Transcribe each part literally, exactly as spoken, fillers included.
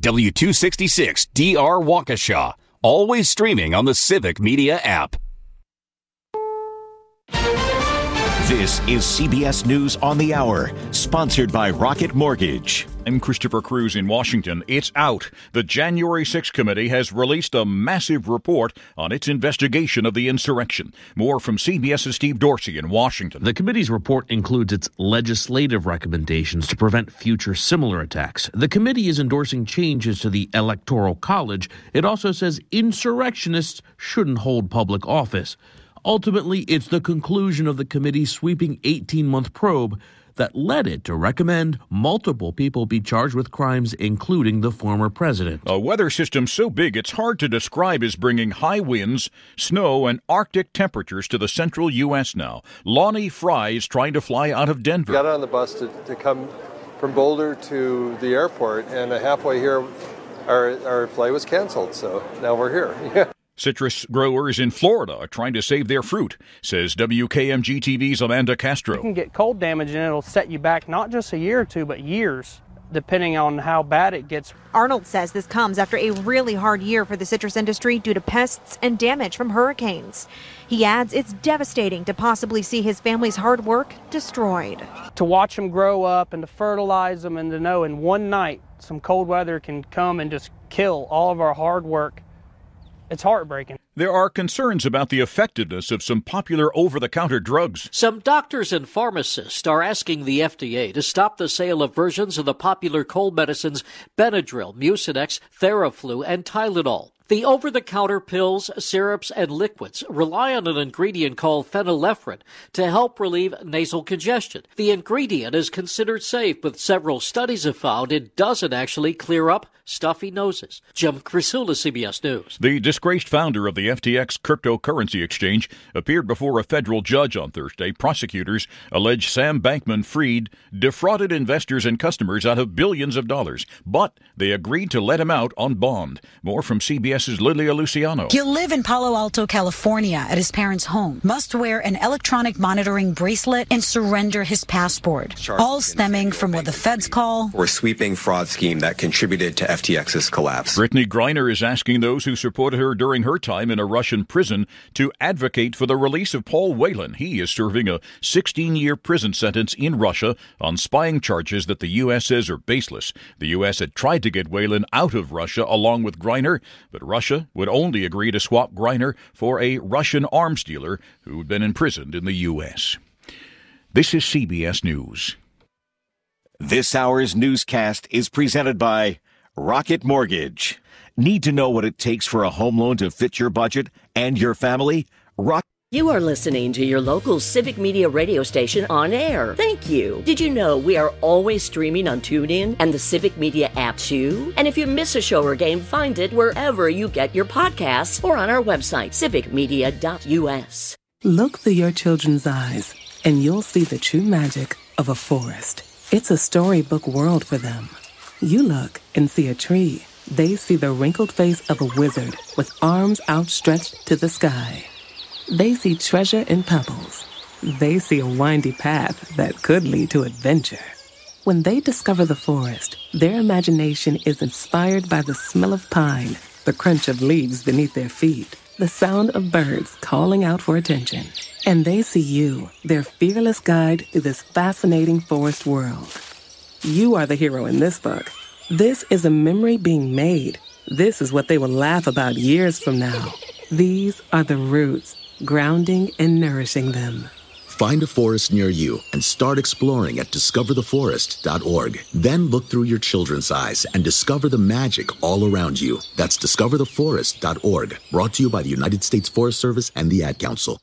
W two sixty-six D R Waukesha. Always streaming on the Civic Media app. This is C B S News on the Hour, sponsored by Rocket Mortgage. I'm Christopher Cruz in Washington. It's out. The January sixth Committee has released a massive report on its investigation of the insurrection. More from CBS's Steve Dorsey in Washington. The committee's report includes its legislative recommendations to prevent future similar attacks. The committee is endorsing changes to the Electoral College. It also says insurrectionists shouldn't hold public office. Ultimately, it's the conclusion of the committee's sweeping eighteen-month probe that led it to recommend multiple people be charged with crimes, including the former president. A weather system so big it's hard to describe as bringing high winds, snow, and Arctic temperatures to the central U S now. Lonnie Fry is trying to fly out of Denver. Got on the bus to, to come from Boulder to the airport, and halfway here, our, our flight was canceled, so now we're here. Yeah. Citrus growers in Florida are trying to save their fruit, says W K M G T V's Amanda Castro. You can get cold damage and it'll set you back not just a year or two, but years, depending on how bad it gets. Arnold says this comes after a really hard year for the citrus industry due to pests and damage from hurricanes. He adds it's devastating to possibly see his family's hard work destroyed. To watch them grow up and to fertilize them and to know in one night some cold weather can come and just kill all of our hard work. It's heartbreaking. There are concerns about the effectiveness of some popular over-the-counter drugs. Some doctors and pharmacists are asking the F D A to stop the sale of versions of the popular cold medicines Benadryl, Mucinex, Theraflu, and Tylenol. The over-the-counter pills, syrups, and liquids rely on an ingredient called phenylephrine to help relieve nasal congestion. The ingredient is considered safe, but several studies have found it doesn't actually clear up stuffy noses. Jim Crisula, C B S News. The disgraced founder of the F T X cryptocurrency exchange appeared before a federal judge on Thursday. Prosecutors allege Sam Bankman-Fried defrauded investors and customers out of billions of dollars, but they agreed to let him out on bond. More from C B S's Lilia Luciano. He'll live in Palo Alto, California at his parents' home, must wear an electronic monitoring bracelet and surrender his passport, all stemming from what the feds call or sweeping fraud scheme that contributed to F T X's collapse. Brittany Griner is asking those who supported her during her time in a Russian prison to advocate for the release of Paul Whelan. He is serving a sixteen-year prison sentence in Russia on spying charges that the U S says are baseless. The U S had tried to get Whelan out of Russia along with Griner, but Russia would only agree to swap Griner for a Russian arms dealer who had been imprisoned in the U S. This is C B S News. This hour's newscast is presented by Rocket Mortgage. Need to know what it takes for a home loan to fit your budget and your family? Rock. You are listening to your local Civic Media radio station on air. Thank you. Did you know we are always streaming on TuneIn and the Civic Media app too? And if you miss a show or game, find it wherever you get your podcasts or on our website, civic media dot u s. Look through your children's eyes and you'll see the true magic of a forest. It's a storybook world for them. You look and see a tree. They see the wrinkled face of a wizard with arms outstretched to the sky. They see treasure in pebbles. They see a windy path that could lead to adventure. When they discover the forest, their imagination is inspired by the smell of pine, the crunch of leaves beneath their feet, the sound of birds calling out for attention. And they see you, their fearless guide through this fascinating forest world. You are the hero in this book. This is a memory being made. This is what they will laugh about years from now. These are the roots, grounding and nourishing them. Find a forest near you and start exploring at discover the forest dot org. Then look through your children's eyes and discover the magic all around you. That's discover the forest dot org. Brought to you by the United States Forest Service and the Ad Council.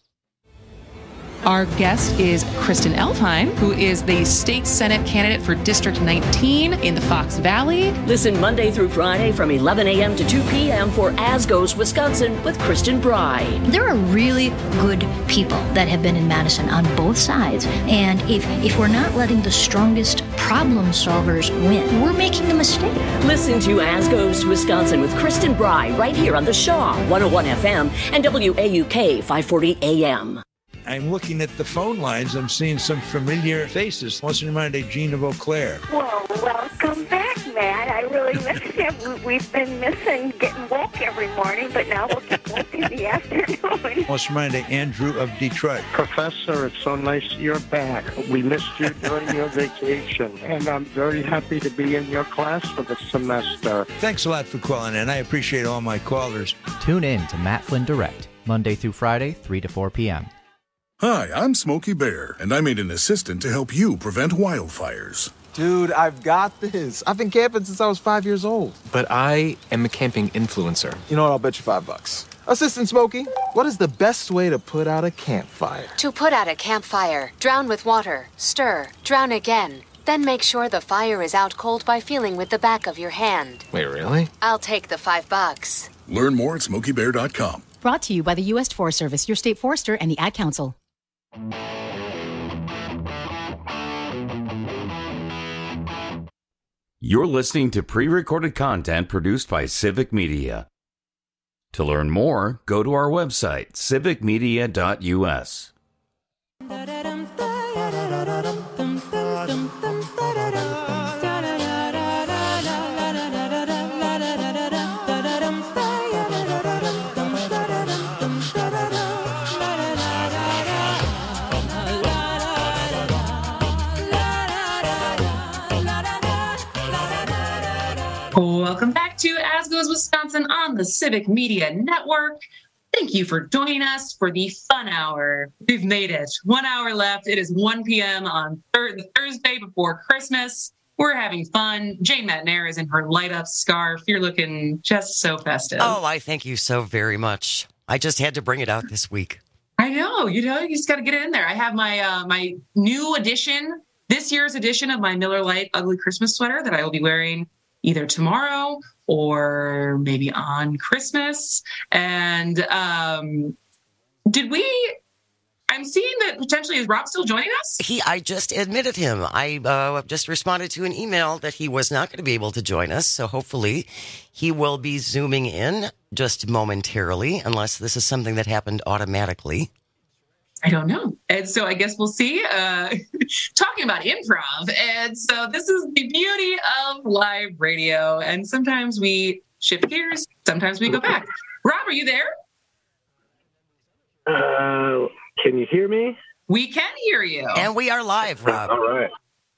Our guest is Kristen Elfheim, who is the state Senate candidate for District nineteen in the Fox Valley. Listen Monday through Friday from eleven a.m. to two p.m. for As Goes Wisconsin with Kristen Bry. There are really good people that have been in Madison on both sides. And if, if we're not letting the strongest problem solvers win, we're making a mistake. Listen to As Goes Wisconsin with Kristen Bry right here on the Shaw one oh one F M and W A U K five forty A M. I'm looking at the phone lines. I'm seeing some familiar faces. What's in mind of Gina Beauclair? Well, welcome back, Matt. I really miss him. We've been missing getting woke every morning, but now we'll get woke in the afternoon. Let's remind Andrew of Detroit. Professor, it's so nice you're back. We missed you during your vacation, and I'm very happy to be in your class for the semester. Thanks a lot for calling in. I appreciate all my callers. Tune in to Matt Flynn Direct, Monday through Friday, three to four p.m. Hi, I'm Smokey Bear, and I made an assistant to help you prevent wildfires. Dude, I've got this. I've been camping since I was five years old. But I am a camping influencer. You know what? I'll bet you five bucks. Assistant Smokey, what is the best way to put out a campfire? To put out a campfire, drown with water, stir, drown again. Then make sure the fire is out cold by feeling with the back of your hand. Wait, really? I'll take the five bucks. Learn more at smokey bear dot com. Brought to you by the U S Forest Service, your state forester, and the Ad Council. You're listening to pre-recorded content produced by Civic Media. To learn more, go to our website, civic media dot u s. Welcome back to As Goes Wisconsin on the Civic Media Network. Thank you for joining us for the fun hour. We've made it. One hour left. It is one p.m. on thir- the Thursday before Christmas. We're having fun. Jane Metnair is in her light-up scarf. You're looking just so festive. Oh, I thank you so very much. I just had to bring it out this week. I know. You know, you just got to get it in there. I have my uh, my new edition, this year's edition of my Miller Lite Ugly Christmas sweater that I will be wearing either tomorrow or maybe on Christmas. And um, did we, I'm seeing that potentially, is Rob still joining us? He, I just admitted him. I uh, just responded to an email that he was not going to be able to join us. So hopefully he will be Zooming in just momentarily, unless this is something that happened automatically. I don't know. And so I guess we'll see. Uh, talking about improv. And so this is the beauty of live radio. And sometimes we shift gears. Sometimes we go back. Rob, are you there? Uh, can you hear me? We can hear you. And we are live, Rob. All right.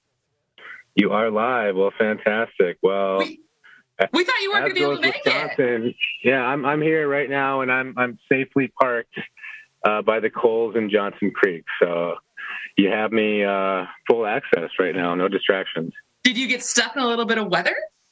You are live. Well, fantastic. Well, we, we thought you weren't going to be able to make Wisconsin, it. Yeah, I'm I'm here right now, and I'm I'm safely parked Uh, by the Coles in Johnson Creek. So you have me uh, full access right now, no distractions. Did you get stuck in a little bit of weather?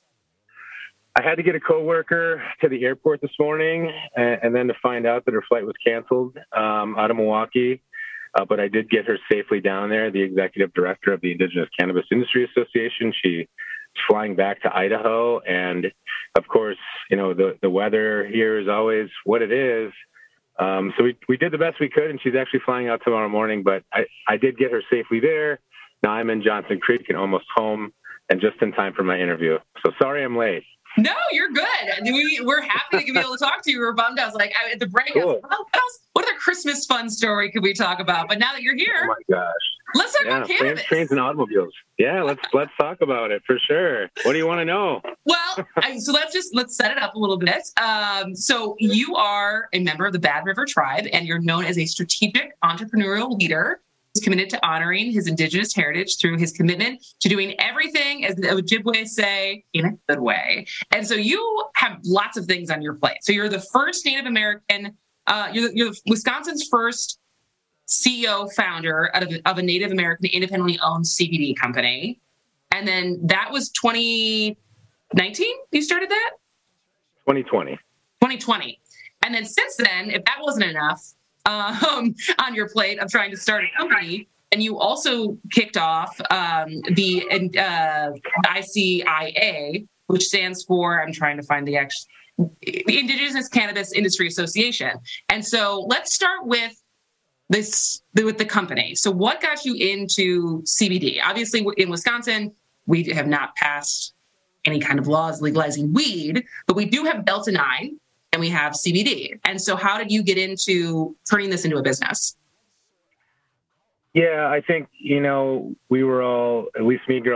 I had to get a coworker to the airport this morning and, and then to find out that her flight was canceled um, out of Milwaukee. Uh, but I did get her safely down there, the executive director of the Indigenous Cannabis Industry Association. She's flying back to Idaho. And of course, you know, the, the weather here is always what it is. Um, so we we did the best we could, and she's actually flying out tomorrow morning, but I, I did get her safely there. Now I'm in Johnson Creek and almost home and just in time for my interview. So sorry I'm late. No, you're good. We, we're happy to be able to talk to you. We were bummed. I was like, I, at the break, cool. I was like, oh, what else? What other Christmas fun story could we talk about? But now that you're here, oh my gosh, let's talk yeah, about cannabis. Planes, trains, and automobiles. Yeah, let's let's talk about it for sure. What do you want to know? Well, I, so let's just let's set it up a little bit. Um, so you are a member of the Bad River Tribe, and you're known as a strategic entrepreneurial leader. He's committed to honoring his Indigenous heritage through his commitment to doing everything, as the Ojibwe say, in a good way. And so you have lots of things on your plate. So you're the first Native American, uh, you're, you're Wisconsin's first C E O founder of, of a Native American independently owned C B D company. And then that was twenty nineteen you started that? twenty twenty. twenty twenty. And then since then, if that wasn't enough, Um, on your plate of trying to start a company, and you also kicked off um, the uh, I C I A, which stands for, I'm trying to find the actual, the Indigenous Cannabis Industry Association. And so let's start with this, with the company. So what got you into C B D? Obviously, in Wisconsin, we have not passed any kind of laws legalizing weed, but we do have Delta nine. And we have C B D. And so how did you get into turning this into a business? Yeah, I think, you know, we were all, at least me growing up,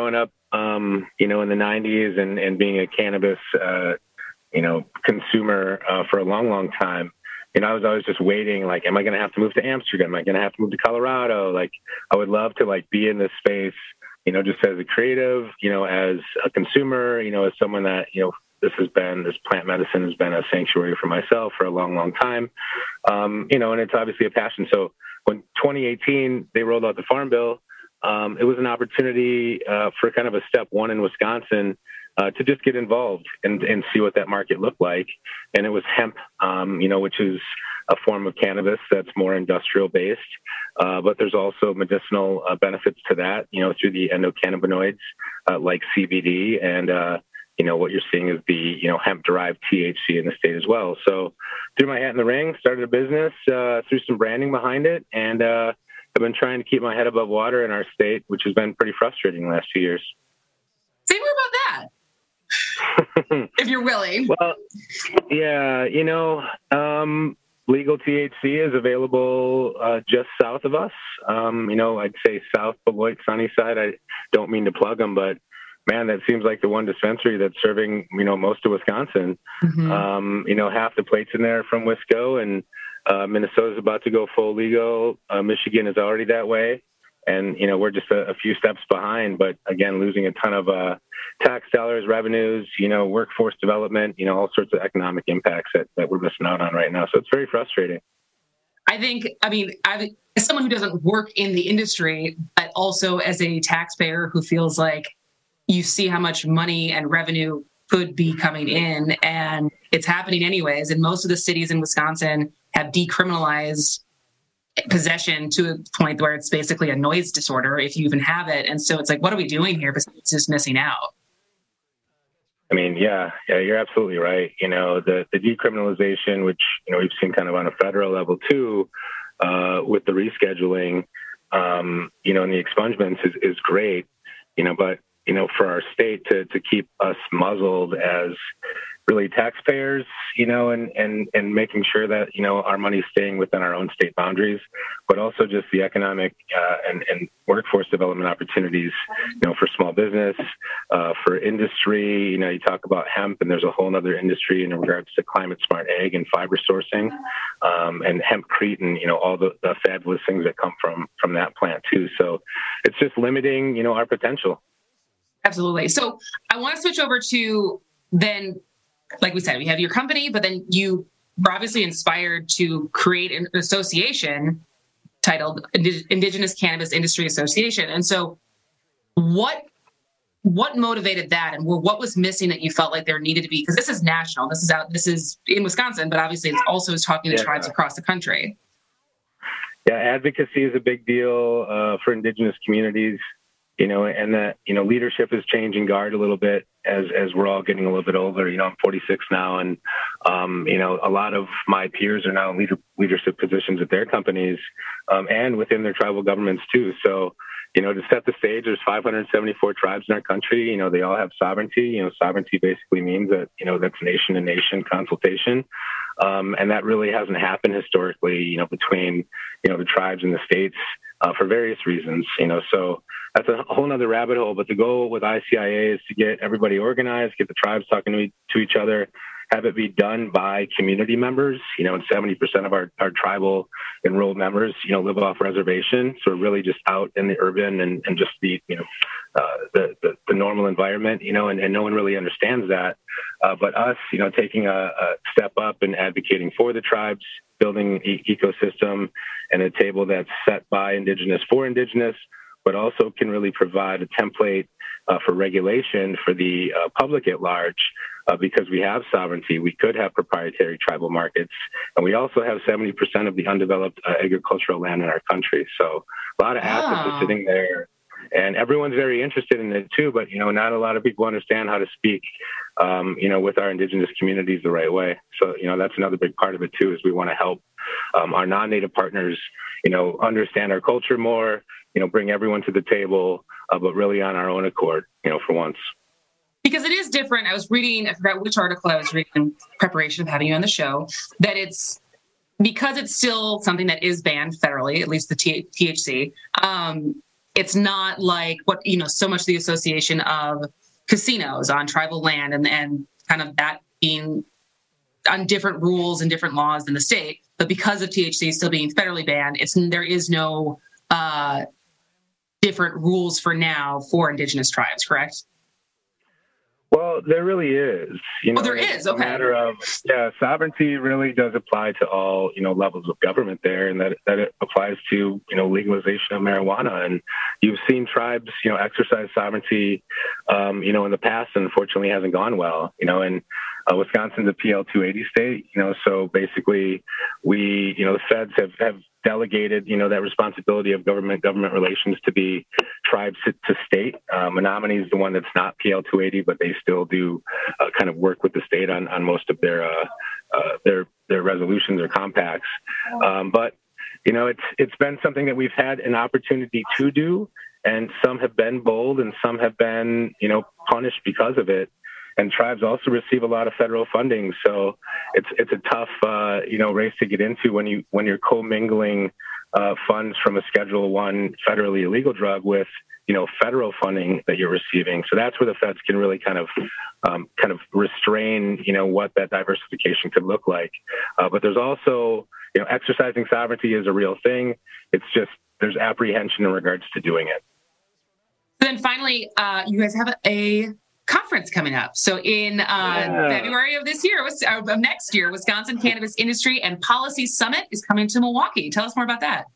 um, you know, in the nineties and, and being a cannabis, uh, you know, consumer uh, for a long, long time, you know, I was always just waiting, like, am I going to have to move to Amsterdam? Am I going to have to move to Colorado? Like, I would love to, like, be in this space, you know, just as a creative, you know, as a consumer, you know, as someone that, you know, this has been, this plant medicine has been a sanctuary for myself for a long, long time. Um, you know, and it's obviously a passion. So when twenty eighteen, they rolled out the Farm Bill, um, it was an opportunity uh, for kind of a step one in Wisconsin uh, to just get involved and, and see what that market looked like. And it was hemp, um, you know, which is a form of cannabis that's more industrial based. Uh, but there's also medicinal uh, benefits to that, you know, through the endocannabinoids uh, like C B D and, uh, you know, what you're seeing is the, you know, hemp-derived T H C in the state as well. So threw my hat in the ring, started a business, uh, threw some branding behind it, and uh, I've been trying to keep my head above water in our state, which has been pretty frustrating the last few years. Say more about that, if you're willing. Well, yeah, you know, um, legal T H C is available uh, just south of us. Um, you know, I'd say South Beloit, Sunnyside. I don't mean to plug them, but man, that seems like the one dispensary that's serving, you know, most of Wisconsin. Mm-hmm. Um, you know, half the plates in there are from Wisco, and uh, Minnesota's about to go full legal. Uh, Michigan is already that way. And, you know, we're just a, a few steps behind, but again, losing a ton of uh, tax dollars, revenues, you know, workforce development, you know, all sorts of economic impacts that, that we're missing out on right now. So it's very frustrating. I think, I mean, I, as someone who doesn't work in the industry, but also as a taxpayer who feels like you see how much money and revenue could be coming in, and it's happening anyways. And most of the cities in Wisconsin have decriminalized possession to a point where it's basically a noise disorder if you even have it. And so it's like, what are we doing here? Besides just missing out. I mean, yeah, yeah, you're absolutely right. You know, the, the decriminalization, which, you know, we've seen kind of on a federal level too, uh, with the rescheduling, um, you know, and the expungements is, is great, you know, but you know, for our state to, to keep us muzzled as really taxpayers, you know, and, and, and making sure that, you know, our money's staying within our own state boundaries, but also just the economic uh, and, and workforce development opportunities, you know, for small business, uh, for industry. You know, you talk about hemp, and there's a whole other industry in regards to climate smart ag and fiber sourcing, um, and hempcrete, and, you know, all the, the fabulous things that come from, from that plant too. So it's just limiting, you know, our potential. Absolutely. So I want to switch over to then, like we said, we have your company, but then you were obviously inspired to create an association titled Indigenous Cannabis Industry Association. And so what what motivated that, and what was missing that you felt like there needed to be? Because this is national. This is out. This is in Wisconsin, but obviously it's also is talking to yeah. tribes across the country. Yeah, advocacy is a big deal uh, for Indigenous communities. You know, and that, you know, leadership is changing guard a little bit as, as we're all getting a little bit older. You know, I'm forty-six now, and, um, you know, a lot of my peers are now in leader, leadership positions at their companies um, and within their tribal governments too. So, you know, to set the stage, there's five hundred seventy-four tribes in our country. You know, they all have sovereignty. You know, sovereignty basically means that, you know, that's nation to nation consultation. Um, and that really hasn't happened historically, you know, between, you know, the tribes and the states uh, for various reasons, you know, so that's a whole nother rabbit hole. But the goal with I C I A is to get everybody organized, get the tribes talking to, to each other, have it be done by community members, you know, and seventy percent of our, our tribal enrolled members, you know, live off reservation. So we're really just out in the urban and, and just the, you know, uh, the, the, the normal environment, you know, and, and no one really understands that. Uh, but us, you know, taking a, a step up and advocating for the tribes, building an e- ecosystem and a table that's set by Indigenous for Indigenous, but also can really provide a template uh, for regulation for the uh, public at large. Uh, because we have sovereignty, we could have proprietary tribal markets, and we also have seventy percent of the undeveloped uh, agricultural land in our country. So a lot of assets oh. are sitting there, and everyone's very interested in it too, but, you know, not a lot of people understand how to speak, um, you know, with our Indigenous communities the right way. So, you know, that's another big part of it too, is we want to help um, our non-Native partners, you know, understand our culture more, you know, bring everyone to the table, uh, but really on our own accord, you know, for once. Because it is different. I was reading, I forgot which article I was reading in preparation of having you on the show, that it's because it's still something that is banned federally, at least the T- THC. Um, it's not like what, you know, so much the association of casinos on tribal land and, and kind of that being on different rules and different laws than the state. But because of T H C still being federally banned, it's there is no uh, different rules for now for Indigenous tribes, correct? Well, there really is. You know, oh, there is. It's Okay. a matter of, yeah, sovereignty really does apply to all, you know, levels of government there, and that that it applies to, you know, legalization of marijuana. And you've seen tribes, you know, exercise sovereignty, um, you know, in the past, and unfortunately hasn't gone well. You know, and uh, Wisconsin's a P L two eighty state. You know, so basically, we, you know, the feds have have delegated, you know, that responsibility of government government relations to be tribes to, to state. Uh, Menominee is the one that's not P L two eighty, but they still do uh, kind of work with the state on, on most of their uh, uh, their their resolutions or compacts. Um, but you know, it's it's been something that we've had an opportunity to do, and some have been bold, and some have been, you know, punished because of it. And tribes also receive a lot of federal funding, so it's it's a tough uh, you know race to get into when you when you're commingling uh, funds from a Schedule One federally illegal drug with, you know, federal funding that you're receiving. So that's where the feds can really kind of um, kind of restrain, you know, what that diversification could look like. Uh, but there's also, you know, exercising sovereignty is a real thing. It's just there's apprehension in regards to doing it. Then finally, uh, you guys have a conference coming up. So in uh, Yeah. February of this year, uh, of next year, Wisconsin Cannabis Industry and Policy Summit is coming to Milwaukee. Tell us more about that.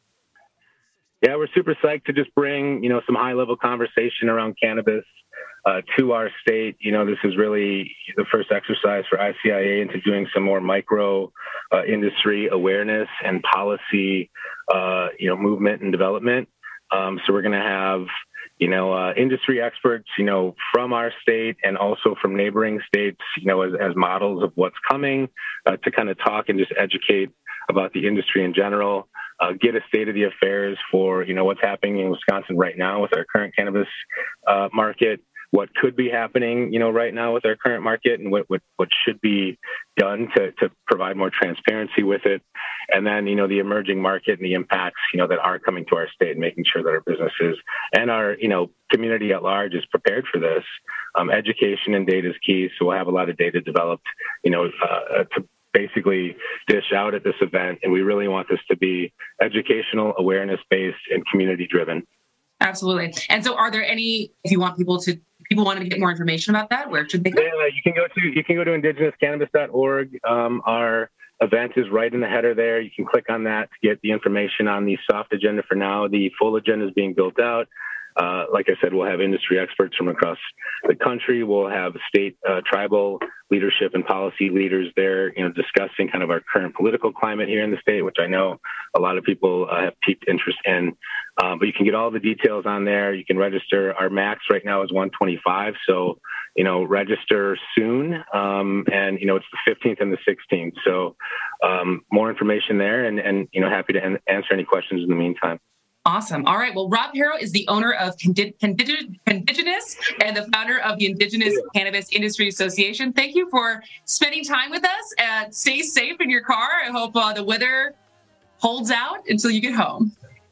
Yeah, we're super psyched to just bring, you know, some high-level conversation around cannabis uh, to our state. You know, this is really the first exercise for I C I A into doing some more micro uh, industry awareness and policy, uh, you know, movement and development. Um, so we're going to have, you know, uh, industry experts, you know, from our state and also from neighboring states, you know, as, as models of what's coming uh, to kind of talk and just educate about the industry in general, uh, get a state of the affairs for, you know, what's happening in Wisconsin right now with our current cannabis uh, market, what could be happening, you know, right now with our current market, and what what, what should be done to, to provide more transparency with it. And then, you know, the emerging market and the impacts, you know, that are coming to our state, and making sure that our businesses and our, you know, community at large is prepared for this. Um, education and data is key. So we'll have a lot of data developed, you know, uh, to basically dish out at this event. And we really want this to be educational, awareness-based, and community-driven. Absolutely. And so are there any, if you want people to, people want to get more information about that, where should they go? Yeah, you can go to, you can go to indigenous cannabis dot org. Um, our event is right in the header there. You can click on that to get the information on the soft agenda for now. The full agenda is being built out. Uh, like I said, we'll have industry experts from across the country. We'll have state, uh, tribal leadership and policy leaders there, you know, discussing kind of our current political climate here in the state, which I know a lot of people uh, have piqued interest in. Um, but you can get all the details on there. You can register. Our max right now is one twenty-five. So, you know, register soon. Um, and, you know, it's the fifteenth and the sixteenth. So um, more information there, and, and, you know, happy to an- answer any questions in the meantime. Awesome. All right. Well, Rob Harrow is the owner of Condi- Condi- Condigenous and the founder of the Indigenous Cannabis Industry Association. Thank you for spending time with us. Uh, stay safe in your car. I hope uh, the weather holds out until you get home.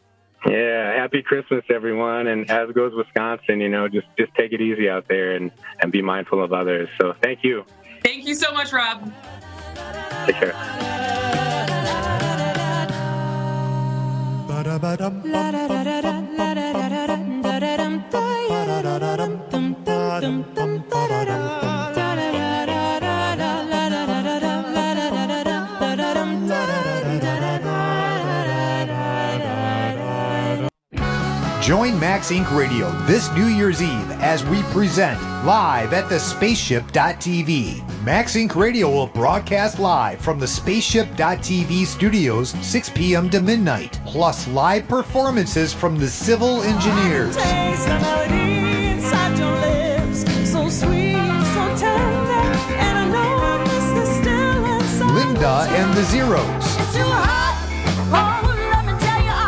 Yeah. Happy Christmas, everyone. And as goes Wisconsin, you know, just, just take it easy out there and, and be mindful of others. So thank you. Thank you so much, Rob. Take care. Join Max Incorporated. Radio this New Year's Eve as we present live at the spaceship dot t v. Max Incorporated. Radio will broadcast live from the spaceship dot t v studios six p.m. to midnight, plus live performances from the Civil Engineers. Linda and the Zeros. It's too hot. Oh, let me tell you,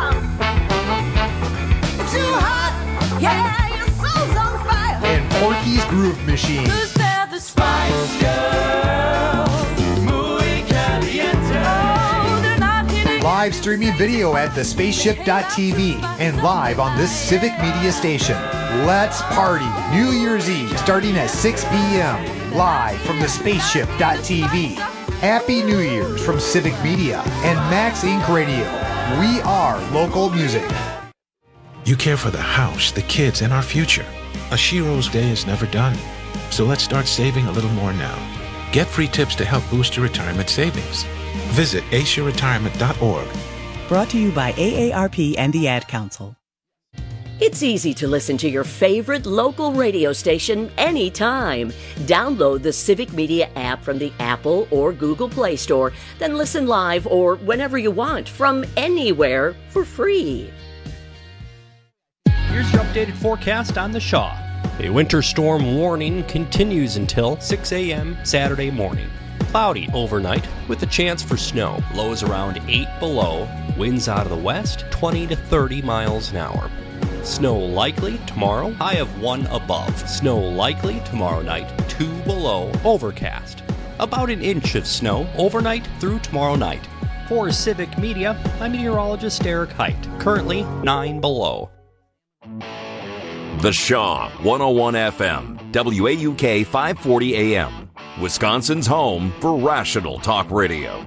it's too hot. Yeah, your soul's on fire. And Porky's Groove Machine. Who's there, the Spice Girls? Muy caliente. Oh, they're not hitting. Live live streaming video at the spaceship dot t v and live on this Civic Media station. Let's party New Year's Eve starting at six p.m. live from the spaceship dot t v. Happy New Year's from Civic Media and Max Incorporated. Radio. We are local music. You care for the house, the kids, and our future. A Shiro's day is never done. So let's start saving a little more now. Get free tips to help boost your retirement savings. Visit asia retirement dot org. Brought to you by A A R P and the Ad Council. It's easy to listen to your favorite local radio station anytime. Download the Civic Media app from the Apple or Google Play Store, then listen live or whenever you want from anywhere for free. Here's your updated forecast on the Shaw. A winter storm warning continues until six a.m. Saturday morning. Cloudy overnight with a chance for snow. Lows around eight below. Winds out of the west, twenty to thirty miles an hour. Snow likely tomorrow, high of one above. Snow likely tomorrow night, two below, overcast. About an inch of snow overnight through tomorrow night. For Civic Media, I'm meteorologist Eric Height. Currently nine below. The Shaw, one oh one F M, W A U K five forty A M, Wisconsin's home for rational talk radio.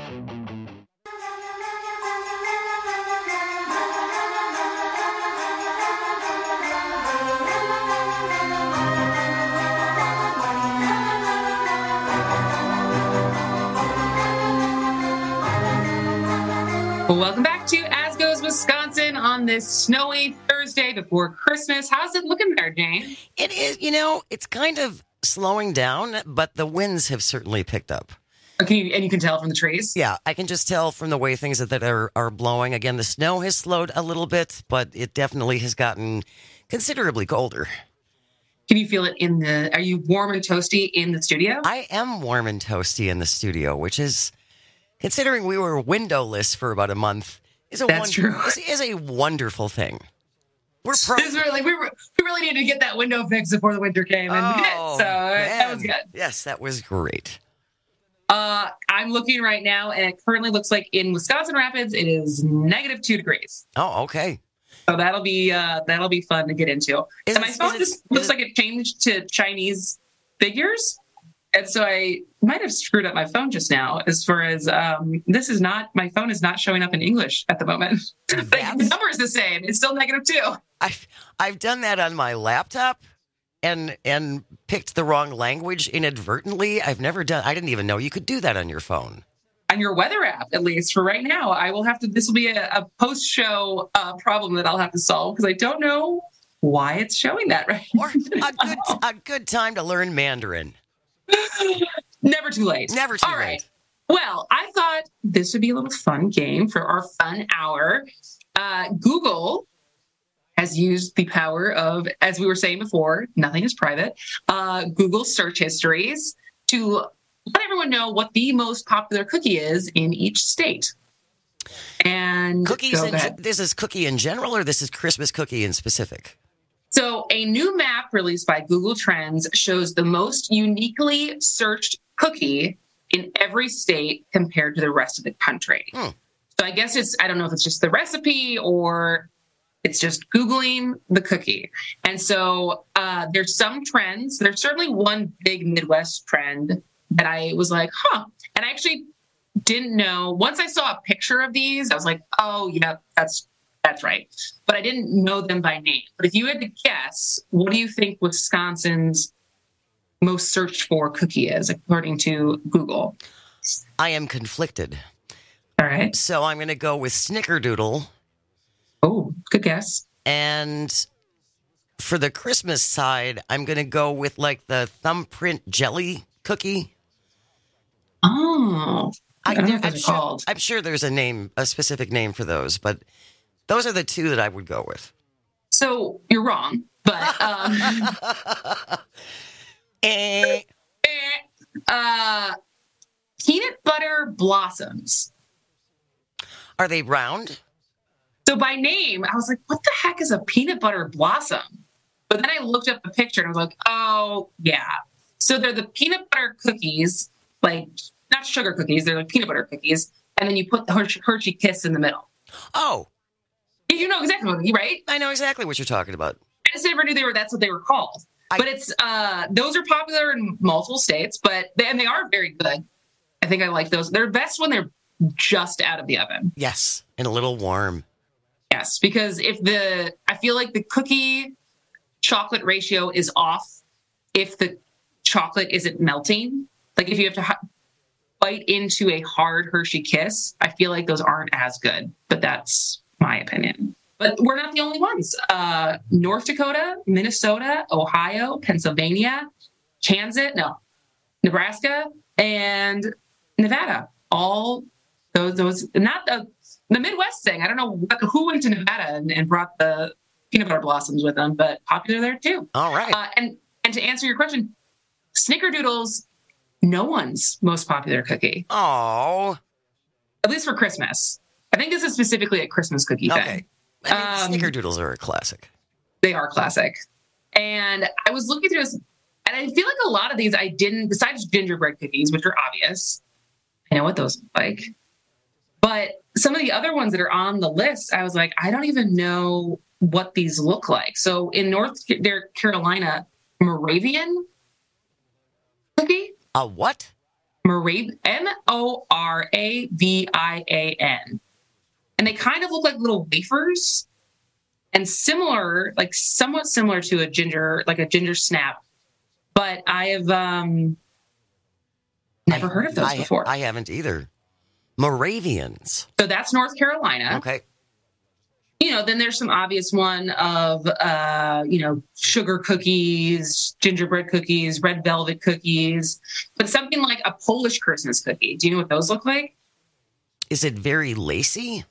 Welcome back to As Goes Wisconsin on this snowy Thursday before Christmas. How's it looking there, Jane? It is, you know, it's kind of slowing down, but the winds have certainly picked up. Okay, and you can tell from the trees? Yeah, I can just tell from the way things that, that are, are blowing. Again, the snow has slowed a little bit, but it definitely has gotten considerably colder. Can you feel it in the, are you warm and toasty in the studio? I am warm and toasty in the studio, which is, considering we were windowless for about a month, is a, That's won- true. is, is a wonderful thing. We're pro- this is really, we, were, we really needed to get that window fixed before the winter came, and we did, so man. that was good. Yes, that was great. Uh, I'm looking right now, and it currently looks like in Wisconsin Rapids, it is negative two degrees. Oh, okay. So that'll be uh, that'll be fun to get into. Is and my it- phone is it- just is looks it- like it changed to Chinese figures. And so I might have screwed up my phone just now as far as um, this is not, my phone is not showing up in English at the moment. Like, the number is the same. It's still negative two. I've, I've done that on my laptop and and picked the wrong language inadvertently. I've never done, I didn't even know you could do that on your phone. On your weather app, at least for right now. I will have to, this will be a, a post-show uh, problem that I'll have to solve because I don't know why it's showing that right Or a good, a good time to learn Mandarin. Never too late. Never too All late. right. Well, I thought this would be a little fun game for our fun hour. Uh, Google has used the power of, as we were saying before, nothing is private, uh, Google search histories to let everyone know what the most popular cookie is in each state. And Cookies, go in, ahead. this is cookie in general, or this is Christmas cookie in specific? So a new map released by Google Trends shows the most uniquely searched cookie in every state compared to the rest of the country. Hmm. So I guess it's, I don't know if it's just the recipe or it's just Googling the cookie. And so uh, there's some trends. There's certainly one big Midwest trend that I was like, huh. And I actually didn't know. Once I saw a picture of these, I was like, oh, yeah, that's That's right. But I didn't know them by name. But if you had to guess, what do you think Wisconsin's most searched for cookie is, according to Google? I am conflicted. All right. So I'm going to go with Snickerdoodle. Oh, good guess. And for the Christmas side, I'm going to go with like the thumbprint jelly cookie. Oh, I don't know what I'm, they're sure, called. I'm sure there's a name, a specific name for those, but those are the two that I would go with. So you're wrong, but um, eh. uh, peanut butter blossoms. Are they round? So by name, I was like, what the heck is a peanut butter blossom? But then I looked up the picture and I was like, oh, yeah. So they're the peanut butter cookies, like not sugar cookies, they're like peanut butter cookies and then you put the Hershey, Hershey Kiss in the middle. Oh. You know exactly what, right? I know exactly what you're talking about. I just never knew they were, that's what they were called. I, but it's, uh, those are popular in multiple states, but, they, and they are very good. I think I like those. They're best when they're just out of the oven. Yes. And a little warm. Yes. Because if the, I feel like the cookie chocolate ratio is off if the chocolate isn't melting. Like if you have to ha- bite into a hard Hershey Kiss, I feel like those aren't as good, but that's my opinion. But we're not the only ones. Uh, North Dakota, Minnesota, Ohio, Pennsylvania, Kansas, no, Nebraska, and Nevada. All those, those not the, the Midwest thing. I don't know what, who went to Nevada and, and brought the peanut butter blossoms with them, but popular there too. All right. Uh, and, and to answer your question, Snickerdoodles, no one's most popular cookie. Oh. At least for Christmas. I think this is specifically a Christmas cookie thing. Okay. I mean, um, Snickerdoodles are a classic. They are classic. And I was looking through this, and I feel like a lot of these I didn't, besides gingerbread cookies, which are obvious. I know what those look like. But some of the other ones that are on the list, I was like, I don't even know what these look like. So in North Carolina, Moravian cookie. A what? Morav- M O R A V I A N. And they kind of look like little wafers and similar, like somewhat similar to a ginger, like a ginger snap. But I have um, never I, heard of those I, before. I haven't either. Moravians. So that's North Carolina. Okay. You know, then there's some obvious one of, uh, you know, sugar cookies, gingerbread cookies, red velvet cookies, but something like a Polish Christmas cookie. Do you know what those look like? Is it very lacy?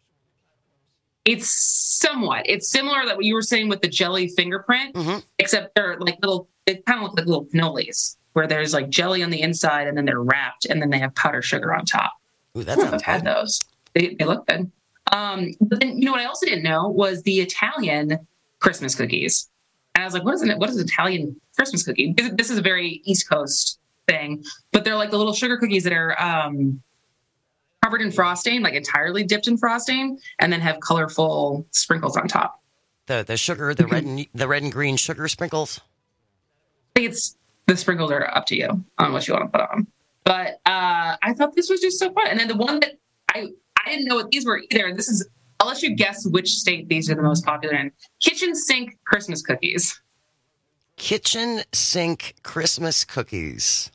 It's somewhat. It's similar to what you were saying with the jelly fingerprint, mm-hmm. except they're like little, they kind of look like little cannolis, where there's like jelly on the inside and then they're wrapped and then they have powdered sugar on top. Ooh, that sounds I've had those. They, they look good. Um, but then, you know what I also didn't know was the Italian Christmas cookies. And I was like, what is it? What is an Italian Christmas cookie? This is a very East Coast thing, but they're like the little sugar cookies that are um, covered in frosting, like entirely dipped in frosting, and then have colorful sprinkles on top. The the sugar, the red and the red and green sugar sprinkles. I think it's the sprinkles are up to you on what you want to put on. But uh, I thought this was just so fun. And then the one that I I didn't know what these were either. This is, I'll let you guess which state these are the most popular in. Kitchen sink Christmas cookies. Kitchen sink Christmas cookies.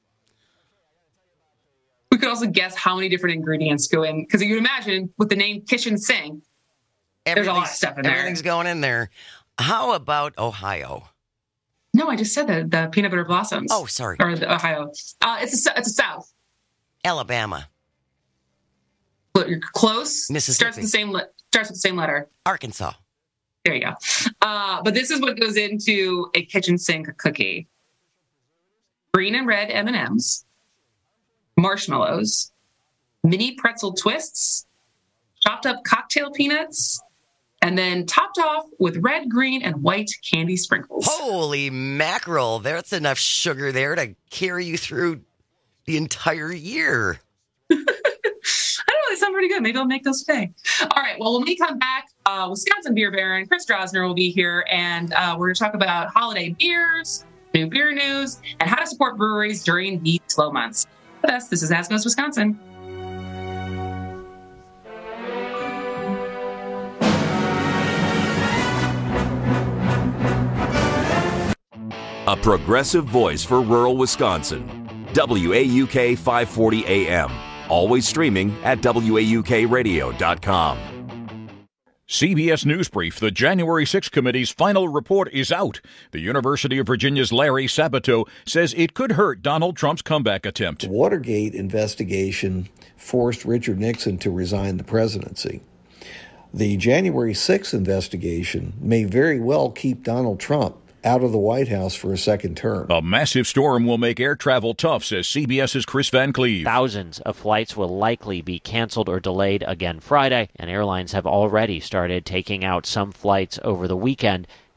We could also guess how many different ingredients go in, because you can imagine with the name kitchen sink, there's a lot of stuff in there. Everything's going in there. How about Ohio? No, I just said the, the peanut butter blossoms. Oh, sorry. Or the Ohio. Uh, it's a, it's a South. Alabama. You're close. Mississippi. Starts with the same le- starts with the same letter. Arkansas. There you go. Uh, but this is what goes into a kitchen sink cookie: green and red M and M's, marshmallows, mini pretzel twists, chopped up cocktail peanuts, and then topped off with red, green, and white candy sprinkles. Holy mackerel! There's enough sugar there to carry you through the entire year. They sound pretty good. Maybe I'll make those today. All right. Well, when we come back, uh, Wisconsin Beer Baron Chris Drosner will be here, and uh, we're going to talk about holiday beers, new beer news, and how to support breweries during the slow months. With us, this is As Goes Wisconsin. A progressive voice for rural Wisconsin. W A U K five forty A M. Always streaming at W A U K radio dot com. C B S News Brief. The January sixth committee's final report is out. The University of Virginia's Larry Sabato says it could hurt Donald Trump's comeback attempt. The Watergate investigation forced Richard Nixon to resign the presidency. The January sixth investigation may very well keep Donald Trump out of the White House for a second term. A massive storm will make air travel tough, says CBS's Chris Van Cleve. Thousands of flights will likely be canceled or delayed again Friday, and airlines have already started taking out some flights over the weekend,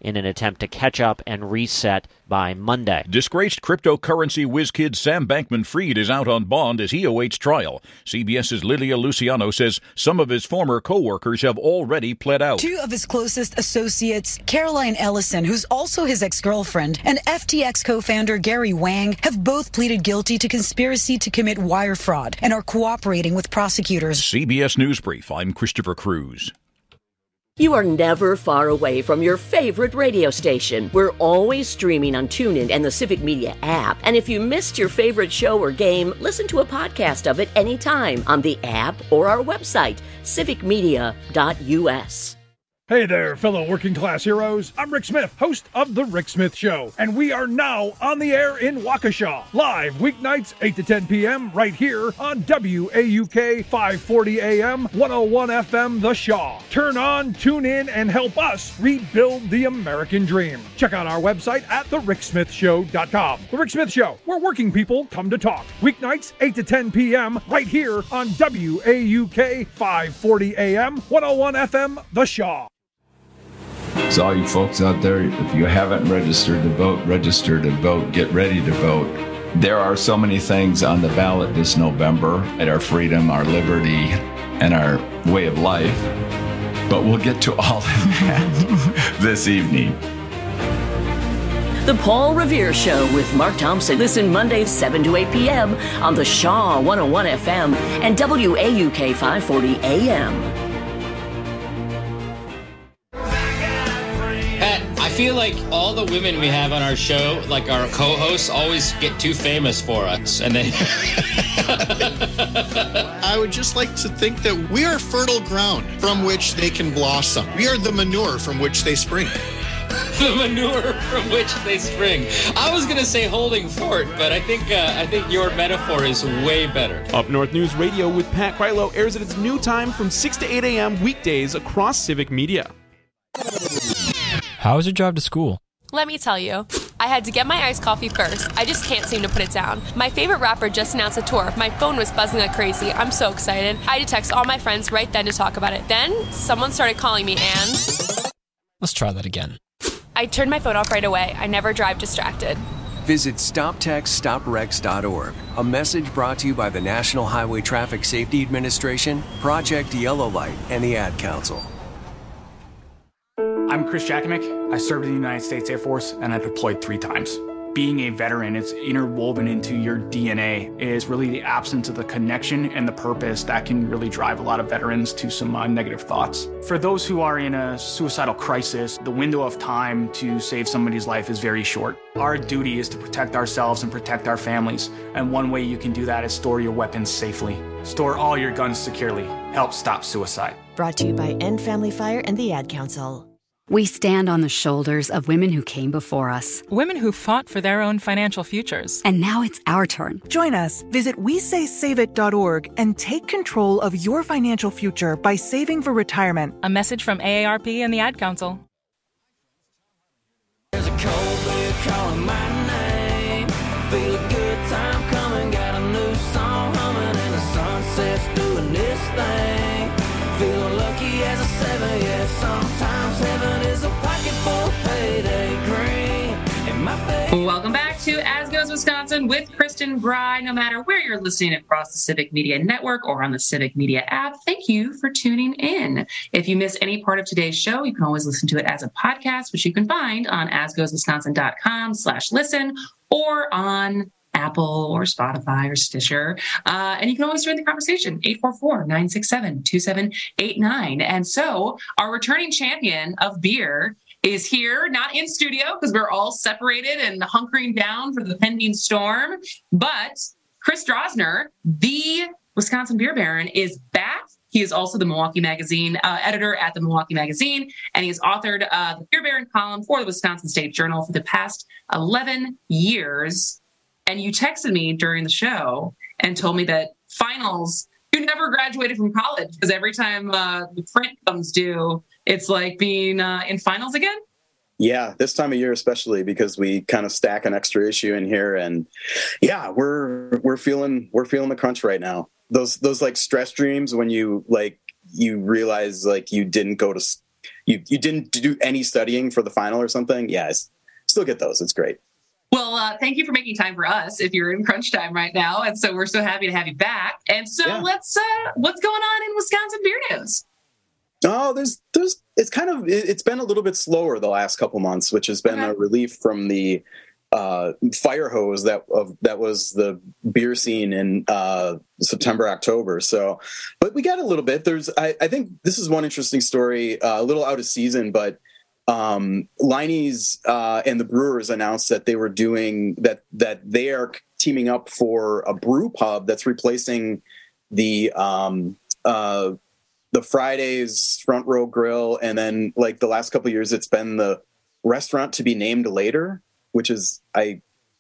in an attempt to catch up and reset by Monday. Disgraced cryptocurrency whiz kid Sam Bankman-Fried is out on bond as he awaits trial. CBS's Lilia Luciano says some of his former co-workers have already pled out. Two of his closest associates, Caroline Ellison, who's also his ex-girlfriend, and F T X co-founder Gary Wang, have both pleaded guilty to conspiracy to commit wire fraud and are cooperating with prosecutors. C B S News Brief, I'm Christopher Cruz. You are never far away from your favorite radio station. We're always streaming on TuneIn and the Civic Media app. And if you missed your favorite show or game, listen to a podcast of it anytime on the app or our website, civic media dot u s. Hey there, fellow working class heroes. I'm Rick Smith, host of The Rick Smith Show, and we are now on the air in Waukesha, live weeknights eight to ten p.m. right here on W A U K five forty A M, one oh one F M The Shaw. Turn on, tune in, and help us rebuild the American dream. Check out our website at the rick smith show dot com. The Rick Smith Show, where working people come to talk. Weeknights eight to ten p.m. right here on W A U K five forty A M, one oh one F M The Shaw. So all you folks out there, if you haven't registered to vote, register to vote, get ready to vote. There are so many things on the ballot this November at our freedom, our liberty, and our way of life. But we'll get to all of that this evening. The Paul Revere Show with Mark Thompson. Listen Mondays seven to eight p.m. on the Shaw one oh one F M and W A U K five forty A M. I feel like all the women we have on our show, like our co-hosts, always get too famous for us. And then I would just like to think that we are fertile ground from which they can blossom. We are the manure from which they spring. The manure from which they spring. I was going to say holding fort, but I think uh, I think your metaphor is way better. Up North News Radio with Pat Krylo airs at its new time from six to eight a.m. weekdays across Civic Media. How was your drive to school? Let me tell you. I had to get my iced coffee first. I just can't seem to put it down. My favorite rapper just announced a tour. My phone was buzzing like crazy. I'm so excited. I had to text all my friends right then to talk about it. Then, someone started calling me and... Let's try that again. I turned my phone off right away. I never drive distracted. Visit stop text stop wrecks dot org. A message brought to you by the National Highway Traffic Safety Administration, Project Yellow Light, and the Ad Council. I'm Chris Jakimick. I served in the United States Air Force and I deployed three times. Being a veteran, it's interwoven into your D N A. It is really the absence of the connection and the purpose that can really drive a lot of veterans to some uh, negative thoughts. For those who are in a suicidal crisis, the window of time to save somebody's life is very short. Our duty is to protect ourselves and protect our families. And one way you can do that is store your weapons safely. Store all your guns securely. Help stop suicide. Brought to you by End Family Fire and the Ad Council. We stand on the shoulders of women who came before us. Women who fought for their own financial futures. And now it's our turn. Join us. Visit we say save it dot org and take control of your financial future by saving for retirement. A message from A A R P and the Ad Council. There's a cold beer calling my name. Feel a good time coming. Got a new song humming and the sunset's doing this thing. Feeling lucky as a seven, yeah. Sometimes heaven is a pocket full of payday green. And my baby. Welcome back to As Goes Wisconsin with Kristen Bry. No matter where you're listening across the Civic Media Network or on the Civic Media app, thank you for tuning in. If you miss any part of today's show, you can always listen to it as a podcast, which you can find on as goes wisconsin dot com slash listen or on Apple or Spotify or Stitcher. Uh, and you can always join the conversation, eight four four, nine six seven, two seven eight nine. And so our returning champion of beer is here, not in studio because we're all separated and hunkering down for the pending storm. But Chris Drosner, the Wisconsin Beer Baron, is back. He is also the Milwaukee Magazine uh, editor at the Milwaukee Magazine, and he has authored uh, the Beer Baron column for the Wisconsin State Journal for the past eleven years. And you texted me during the show and told me that finals, you never graduated from college because every time uh, the print comes due, it's like being uh, in finals again. Yeah, this time of year especially because we kind of stack an extra issue in here, and yeah, we're we're feeling we're feeling the crunch right now. Those those like stress dreams when you like you realize like you didn't go to you you didn't do any studying for the final or something, yeah, still get those. It's great. Well, uh, thank you for making time for us if you're in crunch time right now. And so we're so happy to have you back. And so yeah. let's, uh, what's going on in Wisconsin beer news? Oh, there's, there's, it's kind of, it's been a little bit slower the last couple months, which has been okay. a relief from the uh, fire hose that, of, that was the beer scene in uh, September, October. So, but we got a little bit. There's, I, I think this is one interesting story, uh, a little out of season, but Um, Leinie's uh, and the Brewers announced that they were doing that, that they are teaming up for a brew pub that's replacing the, um, uh, the Fridays Front Row Grill. And then like the last couple of years, it's been the restaurant to be named later, which is, I,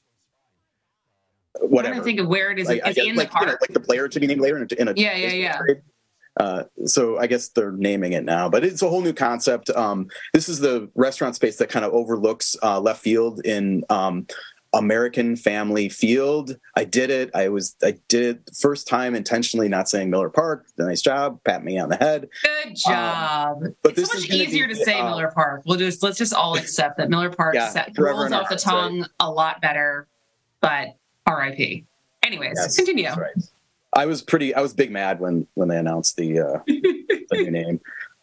whatever. I'm trying to think of where it is. Like, is it in like, the park? You know, like the player to be named later in a, in a yeah, yeah, yeah. Trade. Uh, so I guess they're naming it now, but it's a whole new concept. Um, this is the restaurant space that kind of overlooks uh, left field in um, American Family Field. I did it. I was, I did it first time intentionally not saying Miller Park. Nice job. Pat me on the head. Good job. Um, but it's this so much is easier be, to say uh, Miller Park. We'll just, let's just all accept that Miller Park yeah, set, rolls off the tongue right. a lot better, but R I P Anyways, yes, continue. That's right. I was pretty, I was big mad when, when they announced the, uh, the new name.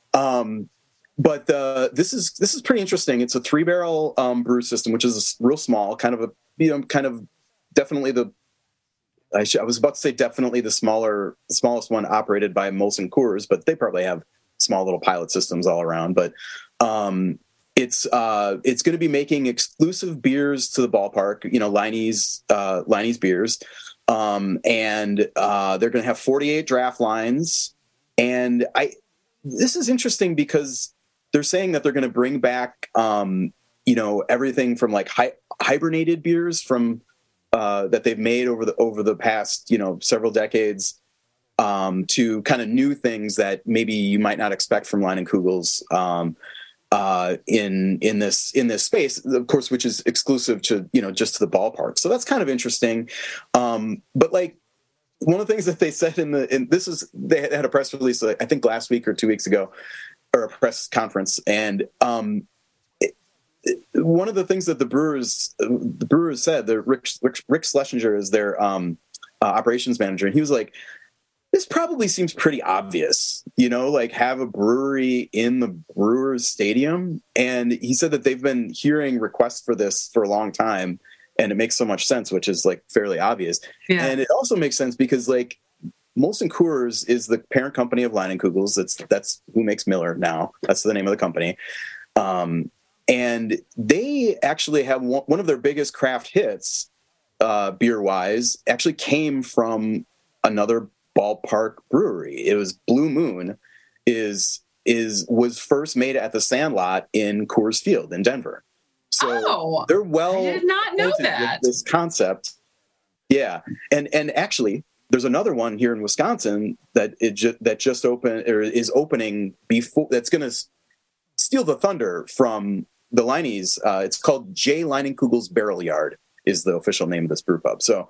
Um, but, uh, this is, this is pretty interesting. It's a three barrel, um, brew system, which is real small, kind of a, you know, kind of definitely the, I, sh- I was about to say definitely the smaller, the smallest one operated by Molson Coors, but they probably have small little pilot systems all around. But, um, it's, uh, it's going to be making exclusive beers to the ballpark, you know, Leinie's, uh, Leinie's beers. Um, and, uh, they're going to have forty-eight draft lines. And I, this is interesting because they're saying that they're going to bring back, um, you know, everything from like hi- hibernated beers from, uh, that they've made over the, over the past, you know, several decades, um, to kind of new things that maybe you might not expect from Leinenkugel's, um, uh, in, in this, in this space, of course, which is exclusive to, you know, just to the ballpark. So that's kind of interesting. Um, but like one of the things that they said in the, in this is, they had a press release, I think last week or two weeks ago, or a press conference. And, um, it, it, one of the things that the Brewers, the Brewers said, the Rick, Rick, Rick Schlesinger is their, um, uh, operations manager. And he was like, this probably seems pretty obvious, you know, like have a brewery in the Brewers stadium. And he said that they've been hearing requests for this for a long time. And it makes so much sense, which is like fairly obvious. Yeah. And it also makes sense because like Molson Coors is the parent company of Leinenkugel's. That's, that's who makes Miller now. That's the name of the company. Um, and they actually have one, one of their biggest craft hits, uh, beer wise, actually came from another ballpark brewery. It was Blue Moon is is was first made at the Sandlot in Coors Field in Denver. So oh, they're well I did not know that this concept. Yeah. And and actually there's another one here in Wisconsin that it ju- that just opened or is opening before that's going to steal the thunder from the Leinie's. Uh, it's called J. Leinenkugel's Barrel Yard is the official name of this brew pub. So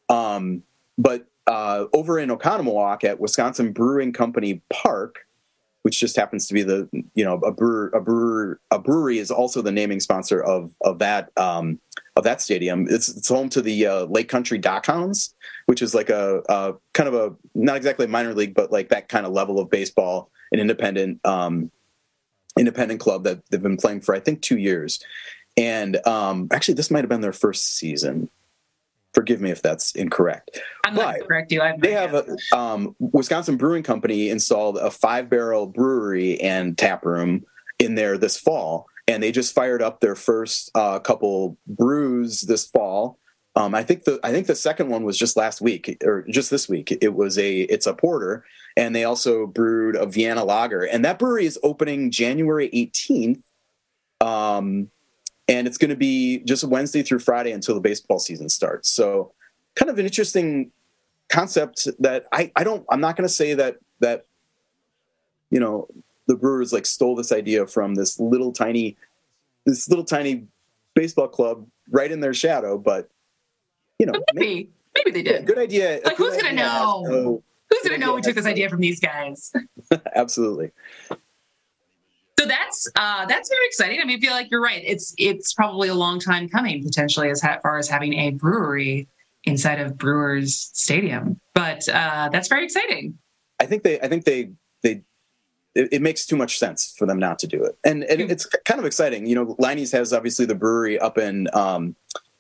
um but Uh, over in Oconomowoc at Wisconsin Brewing Company Park, which just happens to be the, you know, a brewer, a brewer, a brewery is also the naming sponsor of, of that, um, of that stadium. It's, it's home to the uh, Lake Country Dockhounds, which is like a, a kind of a, not exactly a minor league, but like that kind of level of baseball, an independent, um, independent club that they've been playing for, I think, two years. And um, actually this might've been their first season. Forgive me if that's incorrect. I'm not going to correct you. I have they have a um, Wisconsin Brewing Company installed a five barrel brewery and tap room in there this fall. And they just fired up their first uh, couple brews this fall. Um, I think the, I think the second one was just last week or just this week. It was a, it's a porter, and they also brewed a Vienna lager, and that brewery is opening January eighteenth. Um, And it's going to be just Wednesday through Friday until the baseball season starts. So kind of an interesting concept that I, I don't, I'm not going to say that, that, you know, the Brewers like stole this idea from this little tiny, this little tiny baseball club right in their shadow. But, you know, maybe, maybe, maybe they did. Yeah, good idea. Like, who's going to know? No, who's going to know we took this idea from these guys? Absolutely. So that's that's uh, that's very exciting. I mean, I feel like you're right. It's it's probably a long time coming, potentially, as far as having a brewery inside of Brewers Stadium. But uh, that's very exciting. I think they. I think they. They. It, it makes too much sense for them not to do it, and, and it's kind of exciting. You know, Leinie's has obviously the brewery up in um,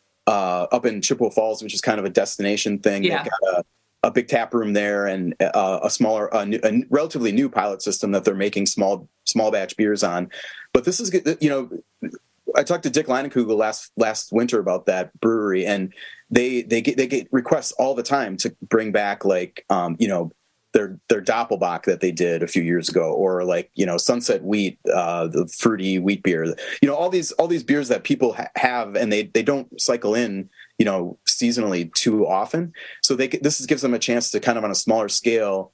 uh, up in Chippewa Falls, which is kind of a destination thing. Yeah. They've got a, a big tap room there, and uh, a smaller, a, new, a relatively new pilot system that they're making small small batch beers on. But this is, you know, I talked to Dick Leinenkugel last last winter about that brewery, and they they get they get requests all the time to bring back, like, um, you know, their their Doppelbock that they did a few years ago, or like, you know, Sunset Wheat, uh, the fruity wheat beer, you know, all these all these beers that people ha- have, and they they don't cycle in, you know, seasonally too often. So they this is, gives them a chance to kind of on a smaller scale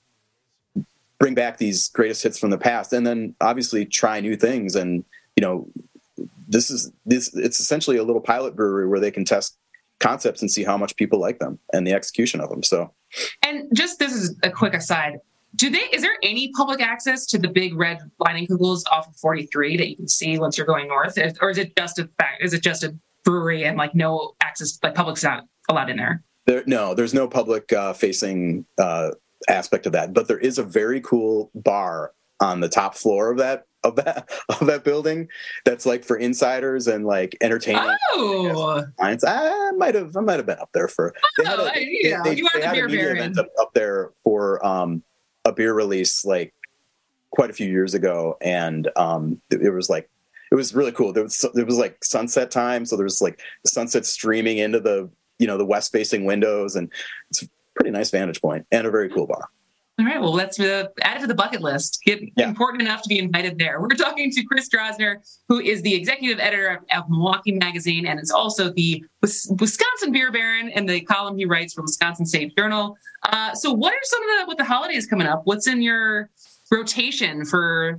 bring back these greatest hits from the past, and then obviously try new things. And, you know, this is this it's essentially a little pilot brewery where they can test concepts and see how much people like them and the execution of them. So, and just this is a quick aside. Do they? Is there any public access to the big red Leinenkugels off of forty-three that you can see once you're going north, or is it just a fact? Is it just a brewery and like no access, like public's not allowed in there? There, no, there's no public uh, facing uh, aspect of that, but there is a very cool bar on the top floor of that of that of that building that's like for insiders and like entertaining. Oh, clients. I might have I might have been up there for. They had a, oh, yeah. they, they, you are they the had beer a media baron. event up, up there for um, a beer release like quite a few years ago, and um, it, it was like it was really cool. There was there was like sunset time, so there was like the sunset streaming into the you know the west facing windows, and it's a pretty nice vantage point and a very cool bar. All right, well, let's uh, add it to the bucket list. Get Yeah. important enough to be invited there. We're talking to Chris Drosner, who is the executive editor of, of Milwaukee Magazine and is also the Wis- Wisconsin Beer Baron in the column he writes for Wisconsin State Journal. Uh, so what are some of the, with the holidays coming up, what's in your rotation for